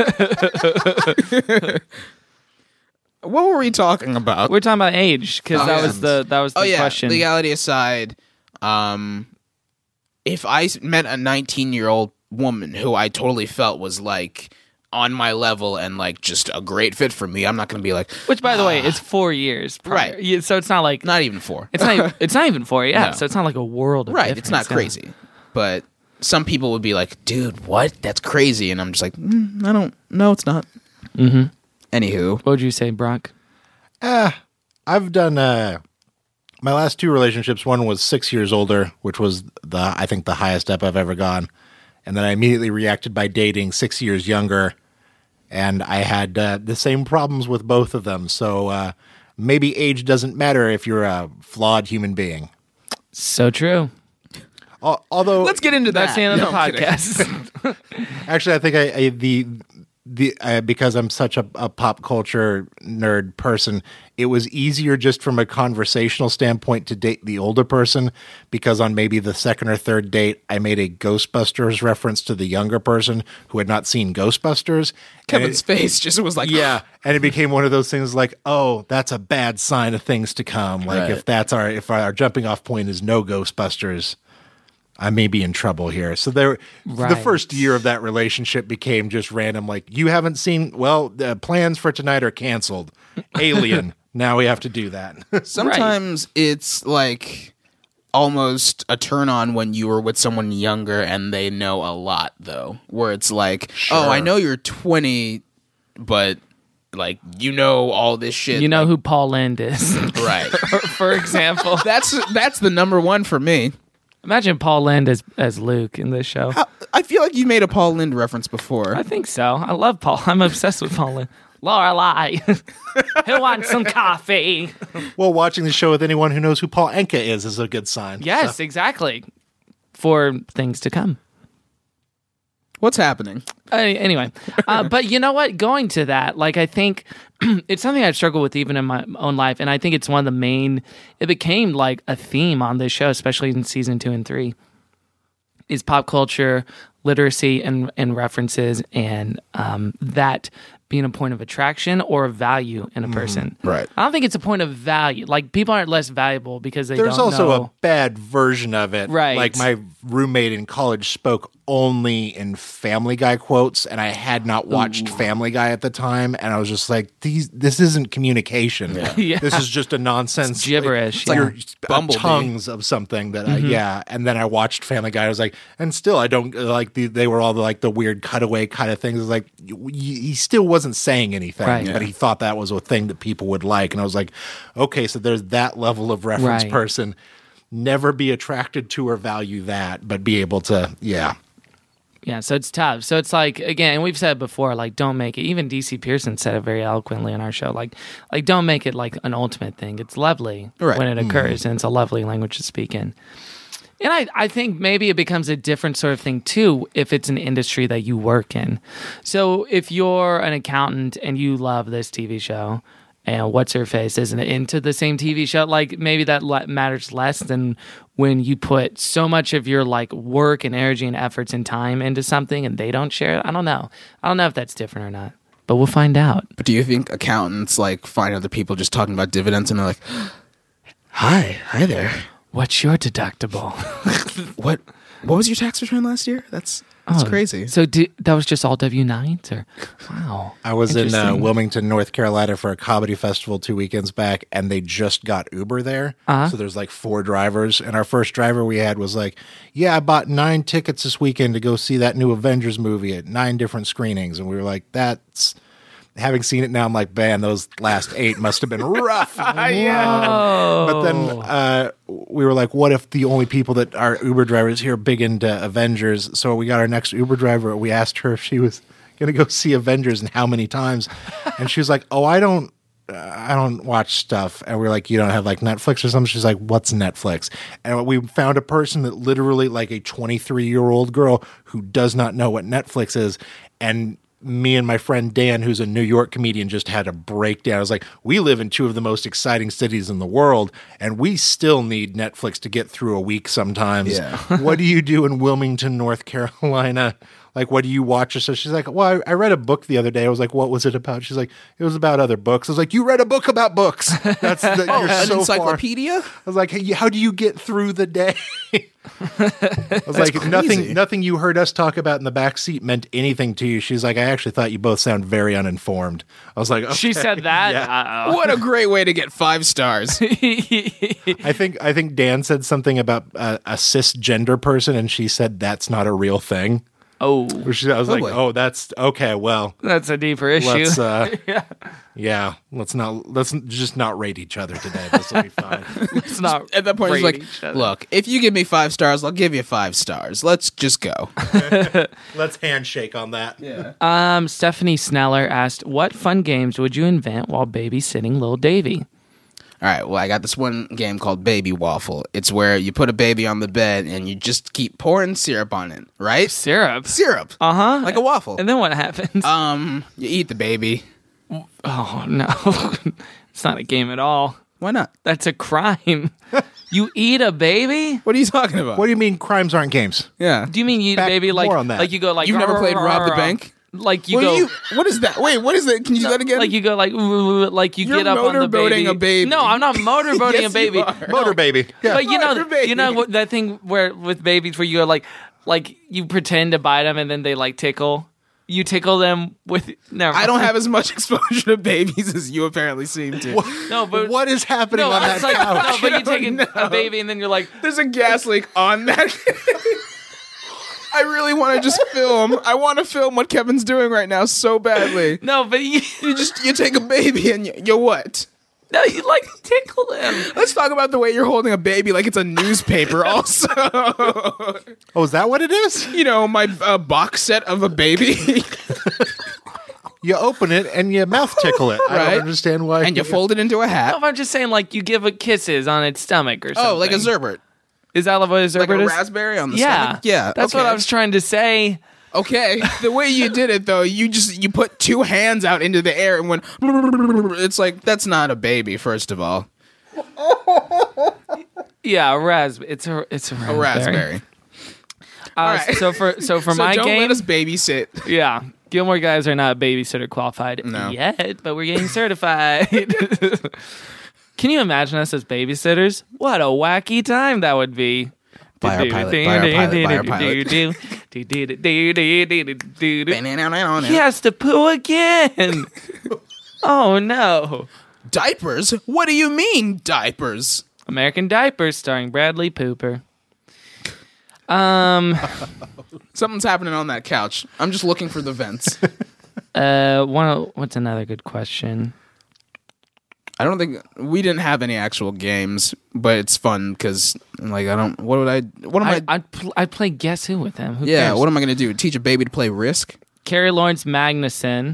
What were we talking about? We're talking about age because that was the question. Legality aside, if I met a 19-year-old woman who I totally felt was like on my level and like just a great fit for me, I'm not going to be like. Which, by the way, it's 4 years, prior. Right? Yeah, so it's not like not even 4. It's not even 4. Yeah, No. so it's not like a world of right. difference. It's not crazy, but some people would be like, "Dude, what? That's crazy," and I'm just like, I don't. No, it's not. Mm-hmm. Anywho, what would you say, Brock? I've done my last 2 relationships. One was 6 years older, which was I think the highest up I've ever gone. And then I immediately reacted by dating 6 years younger, and I had the same problems with both of them. So maybe age doesn't matter if you're a flawed human being. So true. Although let's get into that. That's the end of the podcast. Actually, I think because I'm such a pop culture nerd person, it was easier just from a conversational standpoint to date the older person, because on maybe the second or third date, I made a Ghostbusters reference to the younger person who had not seen Ghostbusters. Kevin's face just was like, yeah. And it became one of those things like, oh, that's a bad sign of things to come. Like Right. if our jumping off point is no Ghostbusters, I may be in trouble here. So the first year of that relationship became just random. Like, you haven't seen, well, the plans for tonight are canceled. Alien. Now we have to do that. Sometimes it's like almost a turn on when you were with someone younger and they know a lot, though, where it's like, oh, I know you're 20, but like, you know all this shit. You know who Paul Lynde is. Right. For example. That's the number one for me. Imagine Paul Lynde as Luke in this show. I feel like you made a Paul Lynde reference before. I think so. I love Paul. I'm obsessed with Paul Lynde. Lorelai, who wants some coffee? Well, watching the show with anyone who knows who Paul Anka is a good sign. Yes, exactly. For things to come. What's happening? Anyway, but you know what? Going to that, like, I think it's something I've struggled with even in my own life, and I think it's one of the main. It became like a theme on this show, especially in season 2 and 3. Is pop culture, literacy, and references, and that being a point of attraction or a value in a person. Right. I don't think it's a point of value. Like, people aren't less valuable because they There's don't also know. a bad version of it. Right. Like, my roommate in college spoke only in Family Guy quotes, and I had not watched Family Guy at the time, and I was just like, this isn't communication. Yeah. This is just a nonsense. It's gibberish. Like, Yeah. your tongues of something that and then I watched Family Guy. I was like, and still I don't like they were all the weird cutaway kind of things. It was like, he still wasn't saying anything, Right. but he thought that was a thing that people would like. And I was like, okay, so there's that level of reference Right. person. Never be attracted to or value that, but be able to, Yeah, so it's tough. So it's like, again, we've said it before, like, don't make it. Even DC Pearson said it very eloquently on our show. Like don't make it like an ultimate thing. It's lovely when it occurs, and it's a lovely language to speak in. And I think maybe it becomes a different sort of thing, too, if it's an industry that you work in. So if you're an accountant and you love this TV show, and What's Her Face isn't into the same TV show, like, maybe that matters less than when you put so much of your, like, work and energy and efforts and time into something and they don't share it. I don't know. I don't know if that's different or not, but we'll find out. But do you think accountants like find other people just talking about dividends and they're like, hi there. What's your deductible? What was your tax return last year? That's crazy. So that was just all W-9s? Or wow. I was in Interesting. Wilmington, North Carolina for a comedy festival 2 weekends back, and they just got Uber there. Uh-huh. So there's like 4 drivers, and our first driver we had was like, yeah, I bought 9 tickets this weekend to go see that new Avengers movie at 9 different screenings. And we were like, that's... Having seen it now, I'm like, man, those last 8 must have been rough. But then we were like, what if the only people that are Uber drivers here are big into Avengers? So we got our next Uber driver. We asked her if she was gonna go see Avengers and how many times? And she was like, oh, I don't watch stuff. And we're like, you don't have like Netflix or something? She's like, what's Netflix? And we found a person that literally, like a 23-year-old girl who does not know what Netflix is. And me and my friend Dan, who's a New York comedian, just had a breakdown. I was like, we live in two of the most exciting cities in the world, and we still need Netflix to get through a week sometimes. Yeah. What do you do in Wilmington, North Carolina? Like, what do you watch? So she's like, well, I read a book the other day. I was like, what was it about? She's like, it was about other books. I was like, you read a book about books. That's you're an so encyclopedia? Far. I was like, hey, how do you get through the day? I was like, crazy. nothing you heard us talk about in the back seat meant anything to you. She's like, I actually thought you both sound very uninformed. I was like, okay. She said that. Yeah. What a great way to get 5 stars. I think Dan said something about a cisgender person, and she said that's not a real thing. Oh, I was like, oh, that's okay. Well, that's a deeper issue. Let's just not rate each other today. This will be fine. It's not at that point. He's like, look, if you give me 5 stars, I'll give you 5 stars. Let's just go. Let's handshake on that. Yeah. Stephanie Sneller asked, "What fun games would you invent while babysitting little Davy?" All right, well, I got this one game called Baby Waffle. It's where you put a baby on the bed and you just keep pouring syrup on it, right? Syrup? Uh-huh. Like a waffle. And then what happens? You eat the baby. Oh, no. It's not a game at all. Why not? That's a crime. You eat a baby? What are you talking about? What do you mean crimes aren't games? Yeah. Do you mean you eat a baby like, more on that. like you go like... You've never played Rob the Bank? Like you go... What is that? Wait, what is that? Can you do that again? Like you go like you You're get up on the baby. motorboating a baby. No, I'm not motorboating Yes, a baby. you are. Motor baby. Yeah. But Motor you know what that thing where with babies where you go like you pretend to bite them and then they like tickle. You tickle them with. Never mind. I don't have as much exposure to babies as you apparently seem to. No, but what is happening on that it's like, couch? No, but you take a baby and then you're like, there's a gas leak on that. I really want to just film. I want to film what Kevin's doing right now so badly. No, but you take a baby and you what? No, you like tickle them. Let's talk about the way you're holding a baby like it's a newspaper also. Oh, is that what it is? You know, my box set of a baby. You open it and you mouth tickle it. I don't understand why. And you fold it into a hat. No, I'm just saying like you give it kisses on its stomach or something. Oh, like a Zerbert. Is that what a Zerbert like a is? raspberry on the yeah. stomach? Yeah. That's what I was trying to say. Okay. The way you did it though, you put 2 hands out into the air and went it's like that's not a baby, first of all. Yeah, it's a raspberry. A raspberry. Right. So for my don't game, let us babysit. Yeah. Gilmore Guys are not babysitter qualified yet, but we're getting certified. Can you imagine us as babysitters? What a wacky time that would be. Buy our pilot. He has to poo again. Oh, no. Diapers? What do you mean, diapers? American Diapers starring Bradley Pooper. Something's happening on that couch. I'm just looking for the vents. What's another good question? I don't think we didn't have any actual games, but it's fun because like I'd play Guess Who with them. Who yeah, cares? what am I going to do? Teach a baby to play Risk? Carrie Lawrence Magnuson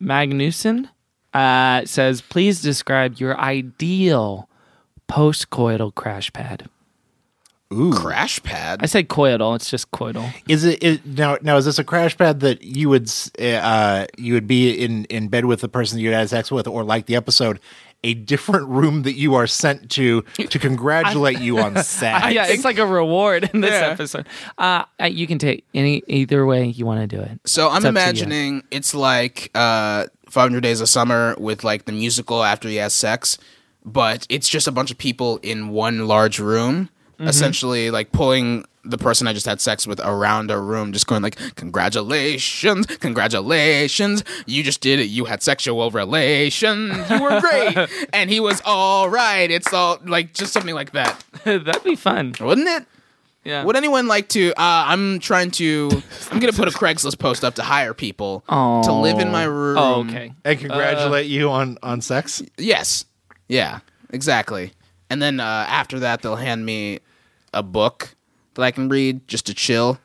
says, please describe your ideal post-coital crash pad. Ooh, crash pad. I said coital. It's just coital. Is it now? Is this a crash pad that you would be in bed with the person that you had sex with, or like the episode, a different room that you are sent to congratulate you on sex? Yeah, it's like a reward in this episode. You can take either way you want to do it. So I'm imagining it's like 500 Days of Summer with like the musical after he has sex, but it's just a bunch of people in one large room. Mm-hmm. Essentially, like pulling the person I just had sex with around a room, just going like, congratulations, you just did it, you had sexual relations, you were great, and he was all right. It's all like just something like that. That'd be fun, wouldn't it? Yeah. Would anyone like to? I'm gonna put a Craigslist post up to hire people to live in my room. Oh, okay. And congratulate you on sex. Yes. Yeah. Exactly. And then after that, they'll hand me a book that I can read just to chill.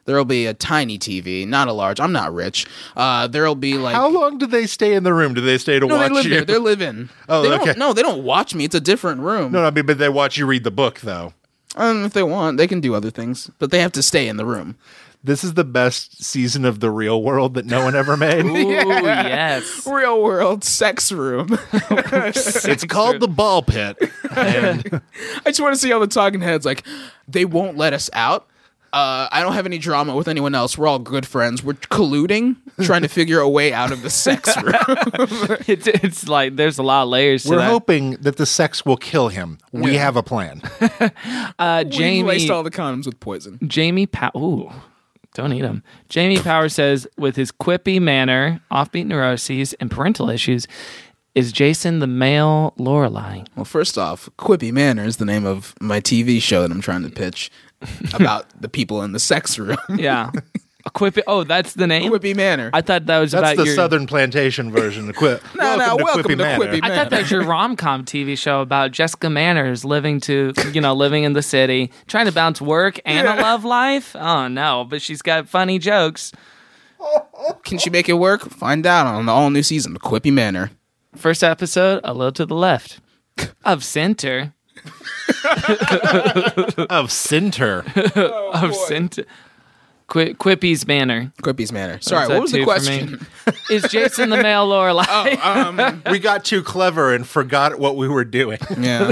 There'll be a tiny TV, not a large. I'm not rich. There'll be like. How long do they stay in the room? Do they stay to watch they live you? there. They live in. Oh, okay. They don't watch me. It's a different room. No, but they watch you read the book, though. If they want, they can do other things, but they have to stay in the room. This is the best season of The Real World that no one ever made. Ooh, yes. Real World sex room. It's called The Ball Pit. And I just want to see all the talking heads like, they won't let us out. I don't have any drama with anyone else. We're all good friends. We're colluding, trying to figure a way out of the sex room. It's like there's a lot of layers to we're that. hoping that the sex will kill him. We have a plan. Jamie laced all the condoms with poison. Ooh, don't eat them. Jamie Power says, with his quippy manner, offbeat neuroses, and parental issues, is Jason the male Lorelai? Well, first off, Quippy Manor is the name of my TV show that I'm trying to pitch about the people in the sex room. Yeah. A Quippy. Oh, that's the name? Quippy Manor. I thought that was That's about the Southern Plantation version. Welcome to Quippy Manor. I thought that was your rom-com TV show about Jessica Manners living in the city, trying to balance work and a love life. Oh, no, but she's got funny jokes. Can she make it work? Find out on the all-new season of Quippy Manor. First episode, a little to the left. Of center. Of center. Of center. Quippy's Manor. Quippy's Manor. Sorry, what was the question? Is Jason the male Lorelai? We got too clever and forgot what we were doing. Yeah.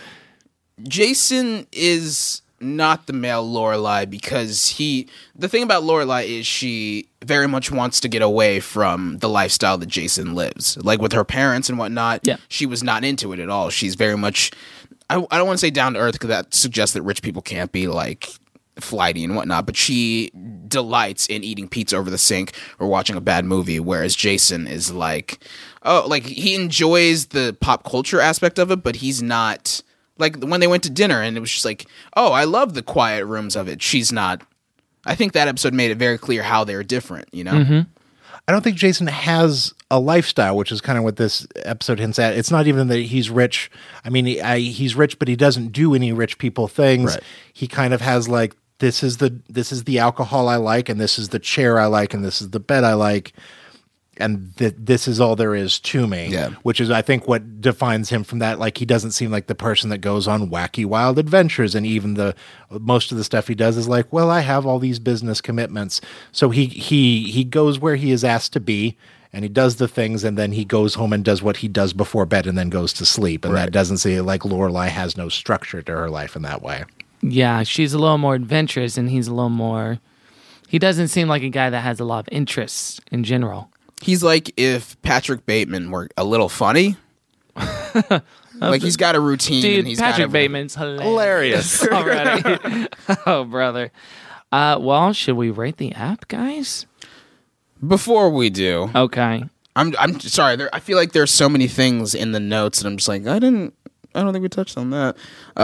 Jason is not the male Lorelai because the thing about Lorelai is she very much wants to get away from the lifestyle that Jason lives. Like with her parents and whatnot, she was not into it at all. She's very much, I don't want to say down to earth because that suggests that rich people can't be like flighty and whatnot, but she delights in eating pizza over the sink or watching a bad movie, whereas Jason is like, he enjoys the pop culture aspect of it, but he's not. Like when they went to dinner and it was just like, oh, I love the quiet rooms of it. She's not. I think that episode made it very clear how they're different, you know? Mm-hmm. I don't think Jason has a lifestyle, which is kind of what this episode hints at. It's not even that he's rich. I mean, he's rich, but he doesn't do any rich people things. Right. He kind of has like, this is the alcohol I like, and this is the chair I like, and this is the bed I like. And this is all there is to me, which is, I think, what defines him from that. Like, he doesn't seem like the person that goes on wacky, wild adventures. And even most of the stuff he does is like, well, I have all these business commitments. So he goes where he is asked to be, and he does the things, and then he goes home and does what he does before bed and then goes to sleep. And that doesn't seem like Lorelai has no structure to her life in that way. Yeah, she's a little more adventurous, and he's a little more... He doesn't seem like a guy that has a lot of interests in general. He's like if Patrick Bateman were a little funny. Like he's got a routine. Dude, and he's Patrick got Bateman's hilarious already. Oh, brother. Well, should we rate the app, guys? Before we do, okay. I'm sorry. I feel like there's so many things in the notes, and I'm just like, I don't think we touched on that.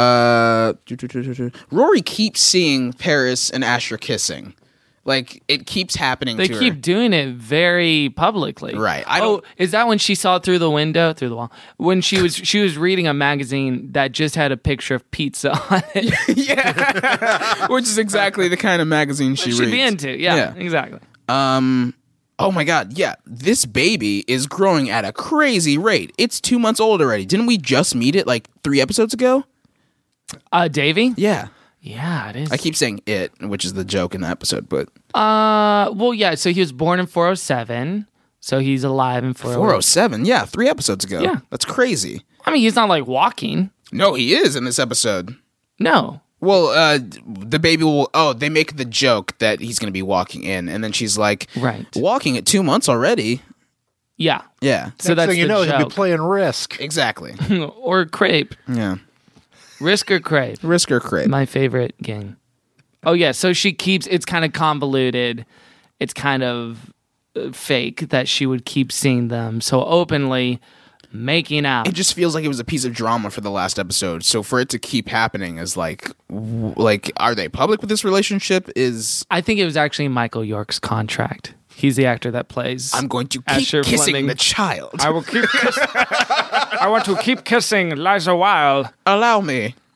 Rory keeps seeing Paris and Asher kissing. Like, it keeps happening to her. They keep doing it very publicly. Right. Is that when she saw it through the wall? When she was reading a magazine that just had a picture of pizza on it. Yeah. Which is exactly the kind of magazine she reads. She'd be into. Yeah, exactly. Oh my God. Yeah. This baby is growing at a crazy rate. It's 2 months old already. Didn't we just meet it like 3 episodes ago? Davey? Yeah. Yeah, it is. I keep saying it, which is the joke in the episode, but... Well, yeah, so he was born in 407, so he's alive in 408. 407? Yeah, 3 episodes ago. Yeah. That's crazy. I mean, he's not, like, walking. No, he is in this episode. No. Well, the baby will... Oh, they make the joke that he's going to be walking in, and then she's like... Right. Walking at 2 months already? Yeah. Yeah. So that's thing the joke. He'll be playing Risk. Exactly. Or Crepe. Yeah. Risk or Crepe? Risk or Crepe. My favorite game. Oh, yeah. So she keeps... It's kind of convoluted. It's kind of fake that she would keep seeing them so openly making out. It just feels like it was a piece of drama for the last episode. So for it to keep happening is like, are they public with this relationship? I think it was actually Michael York's contract. He's the actor that plays. I'm going to keep Asher kissing Fleming. the child. I will keep kissing. I want to keep kissing Liza Wilde. Allow me.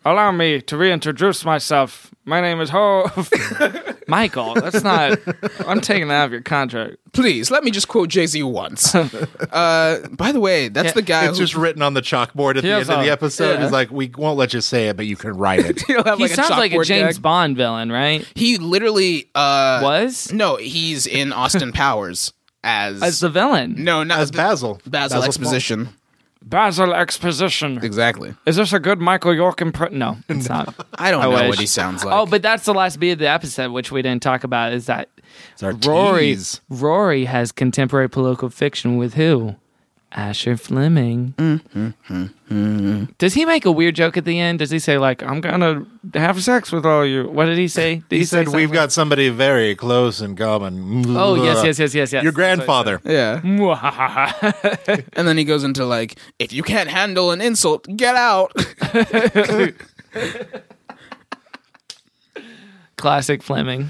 Allow me to reintroduce myself. My name is Hove. Michael, that's not... I'm taking that out of your contract. Please, let me just quote Jay-Z once. By the way, that's the guy It's just written on the chalkboard at the end of the episode. Yeah. He's like, we won't let you say it, but you can write it. He sounds like a James Bond villain, right? He literally... was? No, he's in Austin Powers as the villain. No, not as Basil. Basil Exposition. Basil Exposition. Exactly. Is this a good Michael York impression? No, it's not. I don't know wish. what he sounds like. Oh, but that's the last beat of the episode, which we didn't talk about, is that our Rory has contemporary political fiction with who? Asher Fleming. Does he make a weird joke at the end? Does he say, like, I'm going to have sex with all you? What did he say? He said, we've got somebody very close in common. Oh, yes. Your grandfather. Yeah. And then he goes into, like, if you can't handle an insult, get out. Classic Fleming.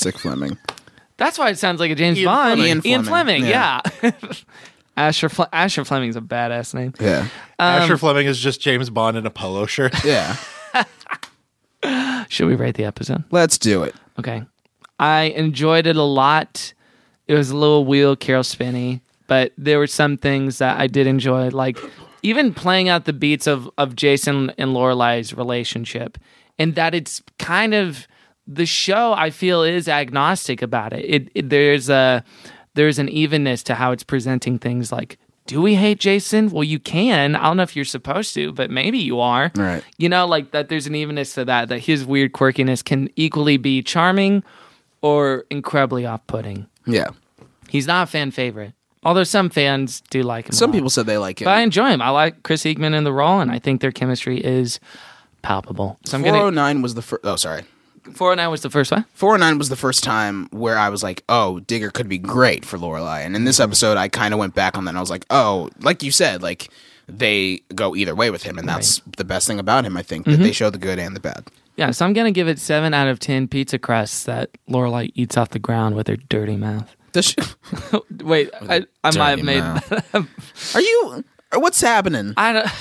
That's why it sounds like a James Bond. Ian Fleming, yeah. Asher Fleming's a badass name. Yeah. Asher Fleming is just James Bond in a polo shirt. Yeah. Should we rate the episode? Let's do it. Okay. I enjoyed it a lot. It was a little wheel Carol spinny, but there were some things that I did enjoy, like even playing out the beats of Jason and Lorelai's relationship, and that it's kind of the show I feel is agnostic about it. There's an evenness to how it's presenting things like, do we hate Jason? Well, you can. I don't know if you're supposed to, but maybe you are. Right. You know, like that there's an evenness to that his weird quirkiness can equally be charming or incredibly off-putting. Yeah. He's not a fan favorite, although some fans do like him. Some people said they like him. But I enjoy him. I like Chris Eagman in the role, and I think their chemistry is palpable. So 409 was the first... Oh, sorry. 409 was the first one? 409 was the first time where I was like, oh, Digger could be great for Lorelai. And in this episode, I kind of went back on that and I was like, oh, like you said, like they go either way with him. And that's the best thing about him, I think, that they show the good and the bad. Yeah, so I'm going to give it 7 out of 10 pizza crusts that Lorelai eats off the ground with her dirty mouth. Does she? Wait, I might have made that. Are you... What's happening?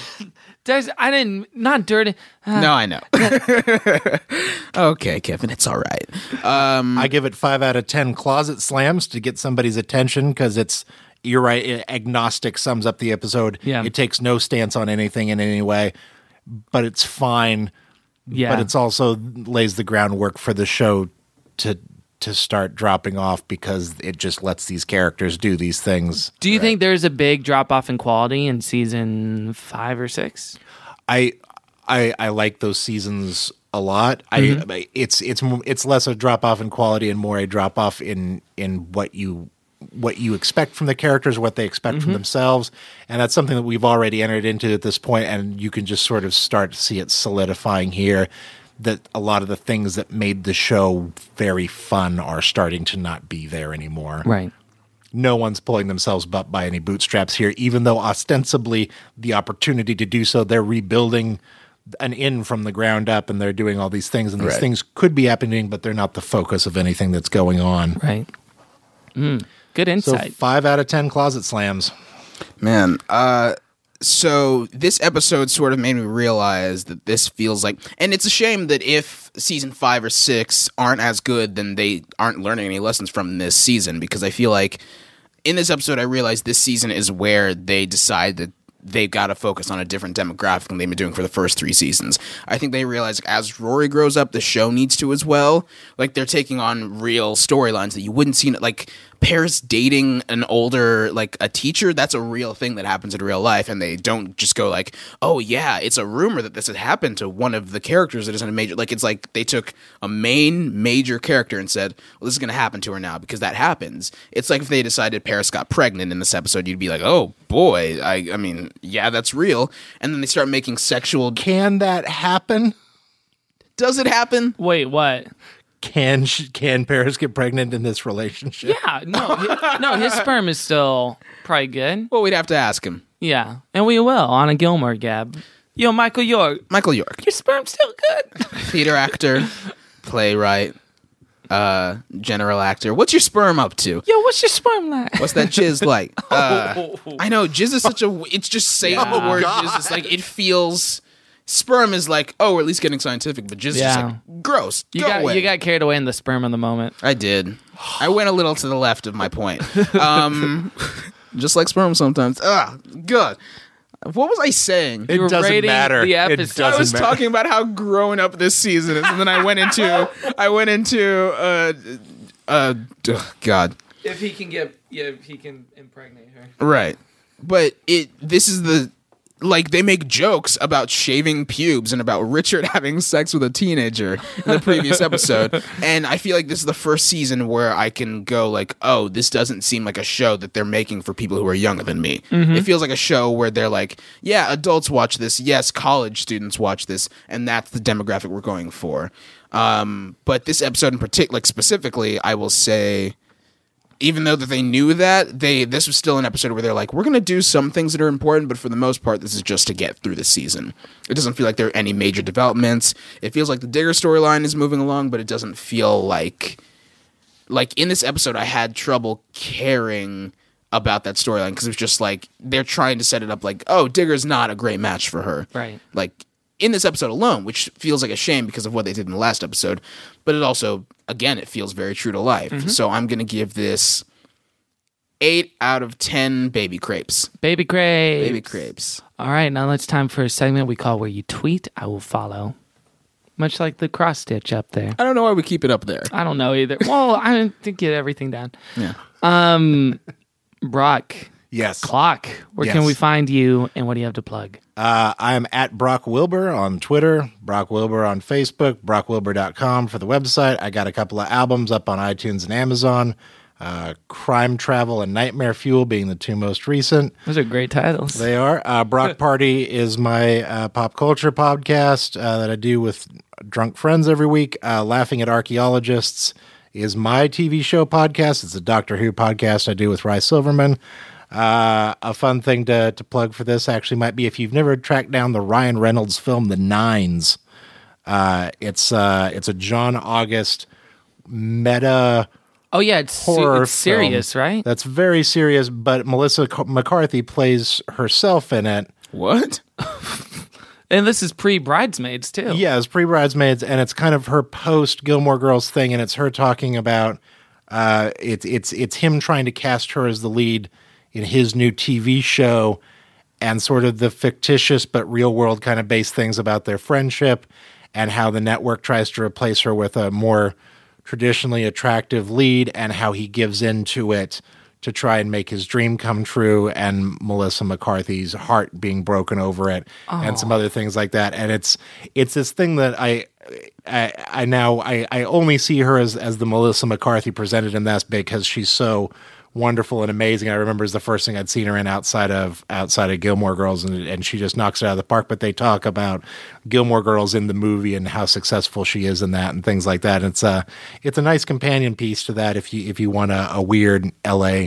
I didn't... Not dirty. No, I know. Okay, Kevin, it's all right. I give it 5 out of 10 closet slams to get somebody's attention because it's... You're right, agnostic sums up the episode. Yeah. It takes no stance on anything in any way, but it's fine. Yeah. But it's also lays the groundwork for the show to start dropping off because it just lets these characters do these things. Do you think there's a big drop off in quality in season 5 or 6? I like those seasons a lot. It's less a drop off in quality and more a drop off in what you expect from the characters, what they expect from themselves, and that's something that we've already entered into at this point, and you can just sort of start to see it solidifying here. That a lot of the things that made the show very fun are starting to not be there anymore. Right. No one's pulling themselves up by any bootstraps here, even though ostensibly the opportunity to do so, they're rebuilding an inn from the ground up and they're doing all these things, and these things could be happening, but they're not the focus of anything that's going on. Right. Good insight. So 5 out of 10 closet slams. Man, so this episode sort of made me realize that this feels like, and it's a shame that if season 5 or 6 aren't as good, then they aren't learning any lessons from this season, because I feel like in this episode I realized this season is where they decide that they've got to focus on a different demographic than they've been doing for the first 3 seasons. I think they realize as Rory grows up, the show needs to as well. Like, they're taking on real storylines that you wouldn't see, like Paris dating an older, like a teacher. That's a real thing that happens in real life, and they don't just go like, oh yeah, it's a rumor that this had happened to one of the characters that isn't a major, like, it's like they took a main major character and said, well, this is going to happen to her now because that happens. It's like if they decided Paris got pregnant in this episode, you'd be like, oh boy, I mean, yeah, that's real. And then they start making sexual. Can that happen? Does it happen? Wait, what? Can Paris get pregnant in this relationship? Yeah, no, his sperm is still probably good. Well, we'd have to ask him. Yeah, and we will on a Gilmore Gab. Yo, Michael York, your sperm's still good. Theater actor, playwright, general actor. What's your sperm up to? Yo, what's your sperm like? What's that jizz like? I know jizz is such a. It's just saying the word jizz. It's like it feels. Sperm is like, oh, we're at least getting scientific, but jizz is just like, gross. You got carried away in the sperm of the moment. I did. I went a little to the left of my point. Just like sperm sometimes. Good. What was I saying? It doesn't matter. I was talking about how growing up this season is, and then I went into God. If he can impregnate her. Right. But this is they make jokes about shaving pubes and about Richard having sex with a teenager in the previous episode. And I feel like this is the first season where I can go like, oh, this doesn't seem like a show that they're making for people who are younger than me. Mm-hmm. It feels like a show where they're like, yeah, adults watch this. Yes, college students watch this. And that's the demographic we're going for. But this episode in particular, specifically, I will say, even though that they knew that, this was still an episode where they're like, we're going to do some things that are important, but for the most part, this is just to get through the season. It doesn't feel like there are any major developments. It feels like the Digger storyline is moving along, but it doesn't feel like in this episode, I had trouble caring about that storyline because it was just like, they're trying to set it up like, oh, Digger's not a great match for her. Right. Like, in this episode alone, which feels like a shame because of what they did in the last episode, but it also, again, it feels very true to life. Mm-hmm. So I'm going to give this 8 out of 10 baby crepes. Baby crepes. Baby crepes. All right, now it's time for a segment we call Where You Tweet, I Will Follow. Much like the cross stitch up there. I don't know why we keep it up there. I don't know either. Well, I didn't get everything down. Yeah. Yes. Brock. Clock. Where can we find you, and what do you have to plug? I'm at Brock Wilbur on Twitter, Brock Wilbur on Facebook, brockwilbur.com for the website. I got a couple of albums up on iTunes and Amazon. Crime Travel and Nightmare Fuel being the two most recent. Those are great titles. They are. Brock Party is my pop culture podcast that I do with drunk friends every week. Laughing at Archaeologists is my TV show podcast. It's a Doctor Who podcast I do with Rye Silverman. A fun thing to plug for this actually might be if you've never tracked down the Ryan Reynolds film The Nines. It's a John August meta. Oh yeah, it's serious, right? That's very serious. But Melissa McCarthy plays herself in it. What? And this is pre-Bridesmaids too. Yeah, it's pre-Bridesmaids, and it's kind of her post Gilmore Girls thing, and it's her talking about it's him trying to cast her as the lead in his new TV show, and sort of the fictitious but real world kind of based things about their friendship, and how the network tries to replace her with a more traditionally attractive lead, and how he gives into it to try and make his dream come true, and Melissa McCarthy's heart being broken over it, and some other things like that. And it's this thing that I only see her as the Melissa McCarthy presented in this because she's so wonderful and amazing. I remember it's the first thing I'd seen her in outside of Gilmore Girls, and she just knocks it out of the park. But they talk about Gilmore Girls in the movie and how successful she is in that and things like that. And it's a nice companion piece to that if you want a weird LA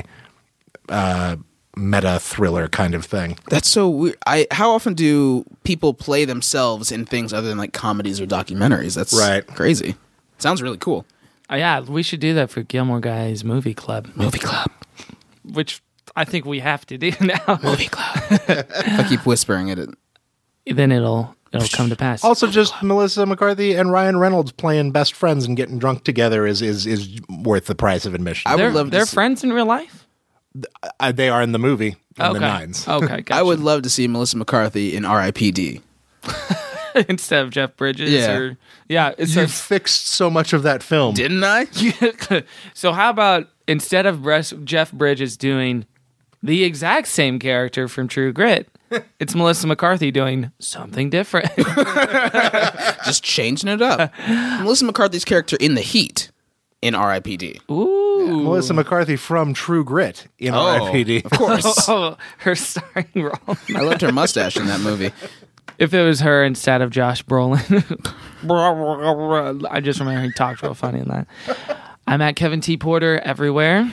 meta thriller kind of thing. That's so weird. How often do people play themselves in things other than like comedies or documentaries? That's right. Crazy. Sounds really cool. Yeah, we should do that for Gilmore Guys Movie Club. Movie Club. Which I think we have to do now. Movie Club. If I keep whispering it. Then it'll come to pass. Also, just Melissa McCarthy and Ryan Reynolds playing best friends and getting drunk together is worth the price of admission. They're friends in real life? They are in the movie, in the Nines. Okay, gotcha. I would love to see Melissa McCarthy in R.I.P.D. Instead of Jeff Bridges. Yeah. You fixed so much of that film. Didn't I? So how about instead of Jeff Bridges doing the exact same character from True Grit, it's Melissa McCarthy doing something different. Just changing it up. Melissa McCarthy's character in The Heat in R.I.P.D. Ooh. Yeah. Melissa McCarthy from True Grit in R.I.P.D. Of course. Her starring role. I loved her mustache in that movie. If it was her instead of Josh Brolin. I just remember he talked real funny in that. I'm at Kevin T. Porter everywhere.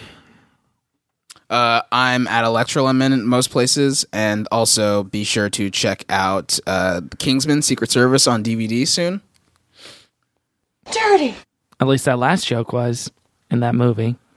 I'm at Electrolemon in most places, and also be sure to check out Kingsman Secret Service on DVD soon. Dirty. At least that last joke was in that movie.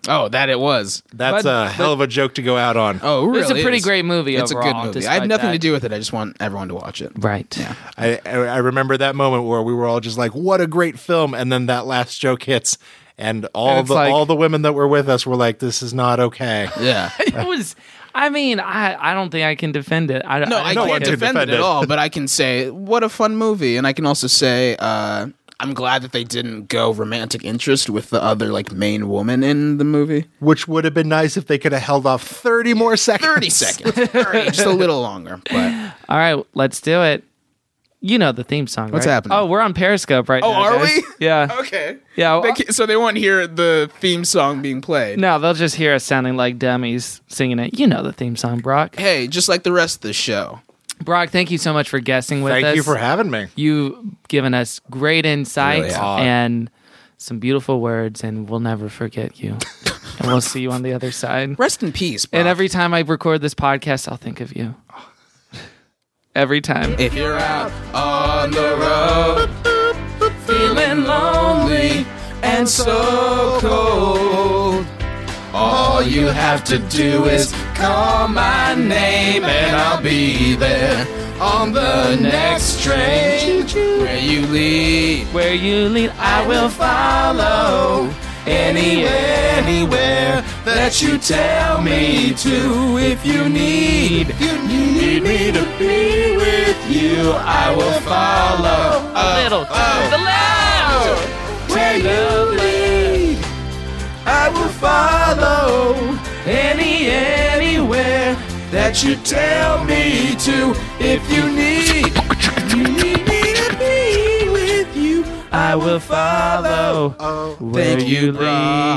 Oh, that it was. That's a hell of a joke to go out on. Oh, really? It's a pretty great movie It's overall, a good movie. I despite had nothing that. to do with it. I just want everyone to watch it. Right. Yeah. I remember that moment where we were all just like, "What a great film!" And then that last joke hits, and all the women that were with us were like, "This is not okay." Yeah. It was. I mean, I don't think I can defend it. I can't defend it at all, but I can say, what a fun movie. And I can also say, I'm glad that they didn't go romantic interest with the other main woman in the movie. Which would have been nice if they could have held off 30 more seconds. 30 seconds. 30, just a little longer. But all right, let's do it. You know the theme song, What's right? happening? Oh, we're on Periscope right now. are guys. we? Yeah. Okay. Yeah. So they won't hear the theme song being played. No, they'll just hear us sounding like dummies singing it. You know the theme song, Brock. Hey, just like the rest of the show. Brock, thank you so much for guessing with us. Thank you for having me. You've given us great insight Really have. and some beautiful words, and we'll never forget you. And we'll see you on the other side. Rest in peace, Brock. And every time I record this podcast, I'll think of you. Every time. If you're out on the road, feeling lonely and so cold, all you have to do is call my name and I'll be there on the next train. Where you lead, I will follow. Anywhere that you tell me to. If you need me to be with you, I will follow. A little to the left. Where you lead, I will follow. Anywhere that you tell me to. If you need me to be with you, I will follow. Thank you, Brock.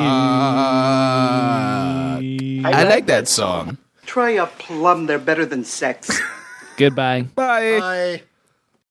I like that song. Try a plum. They're better than sex. Goodbye. Bye. Bye.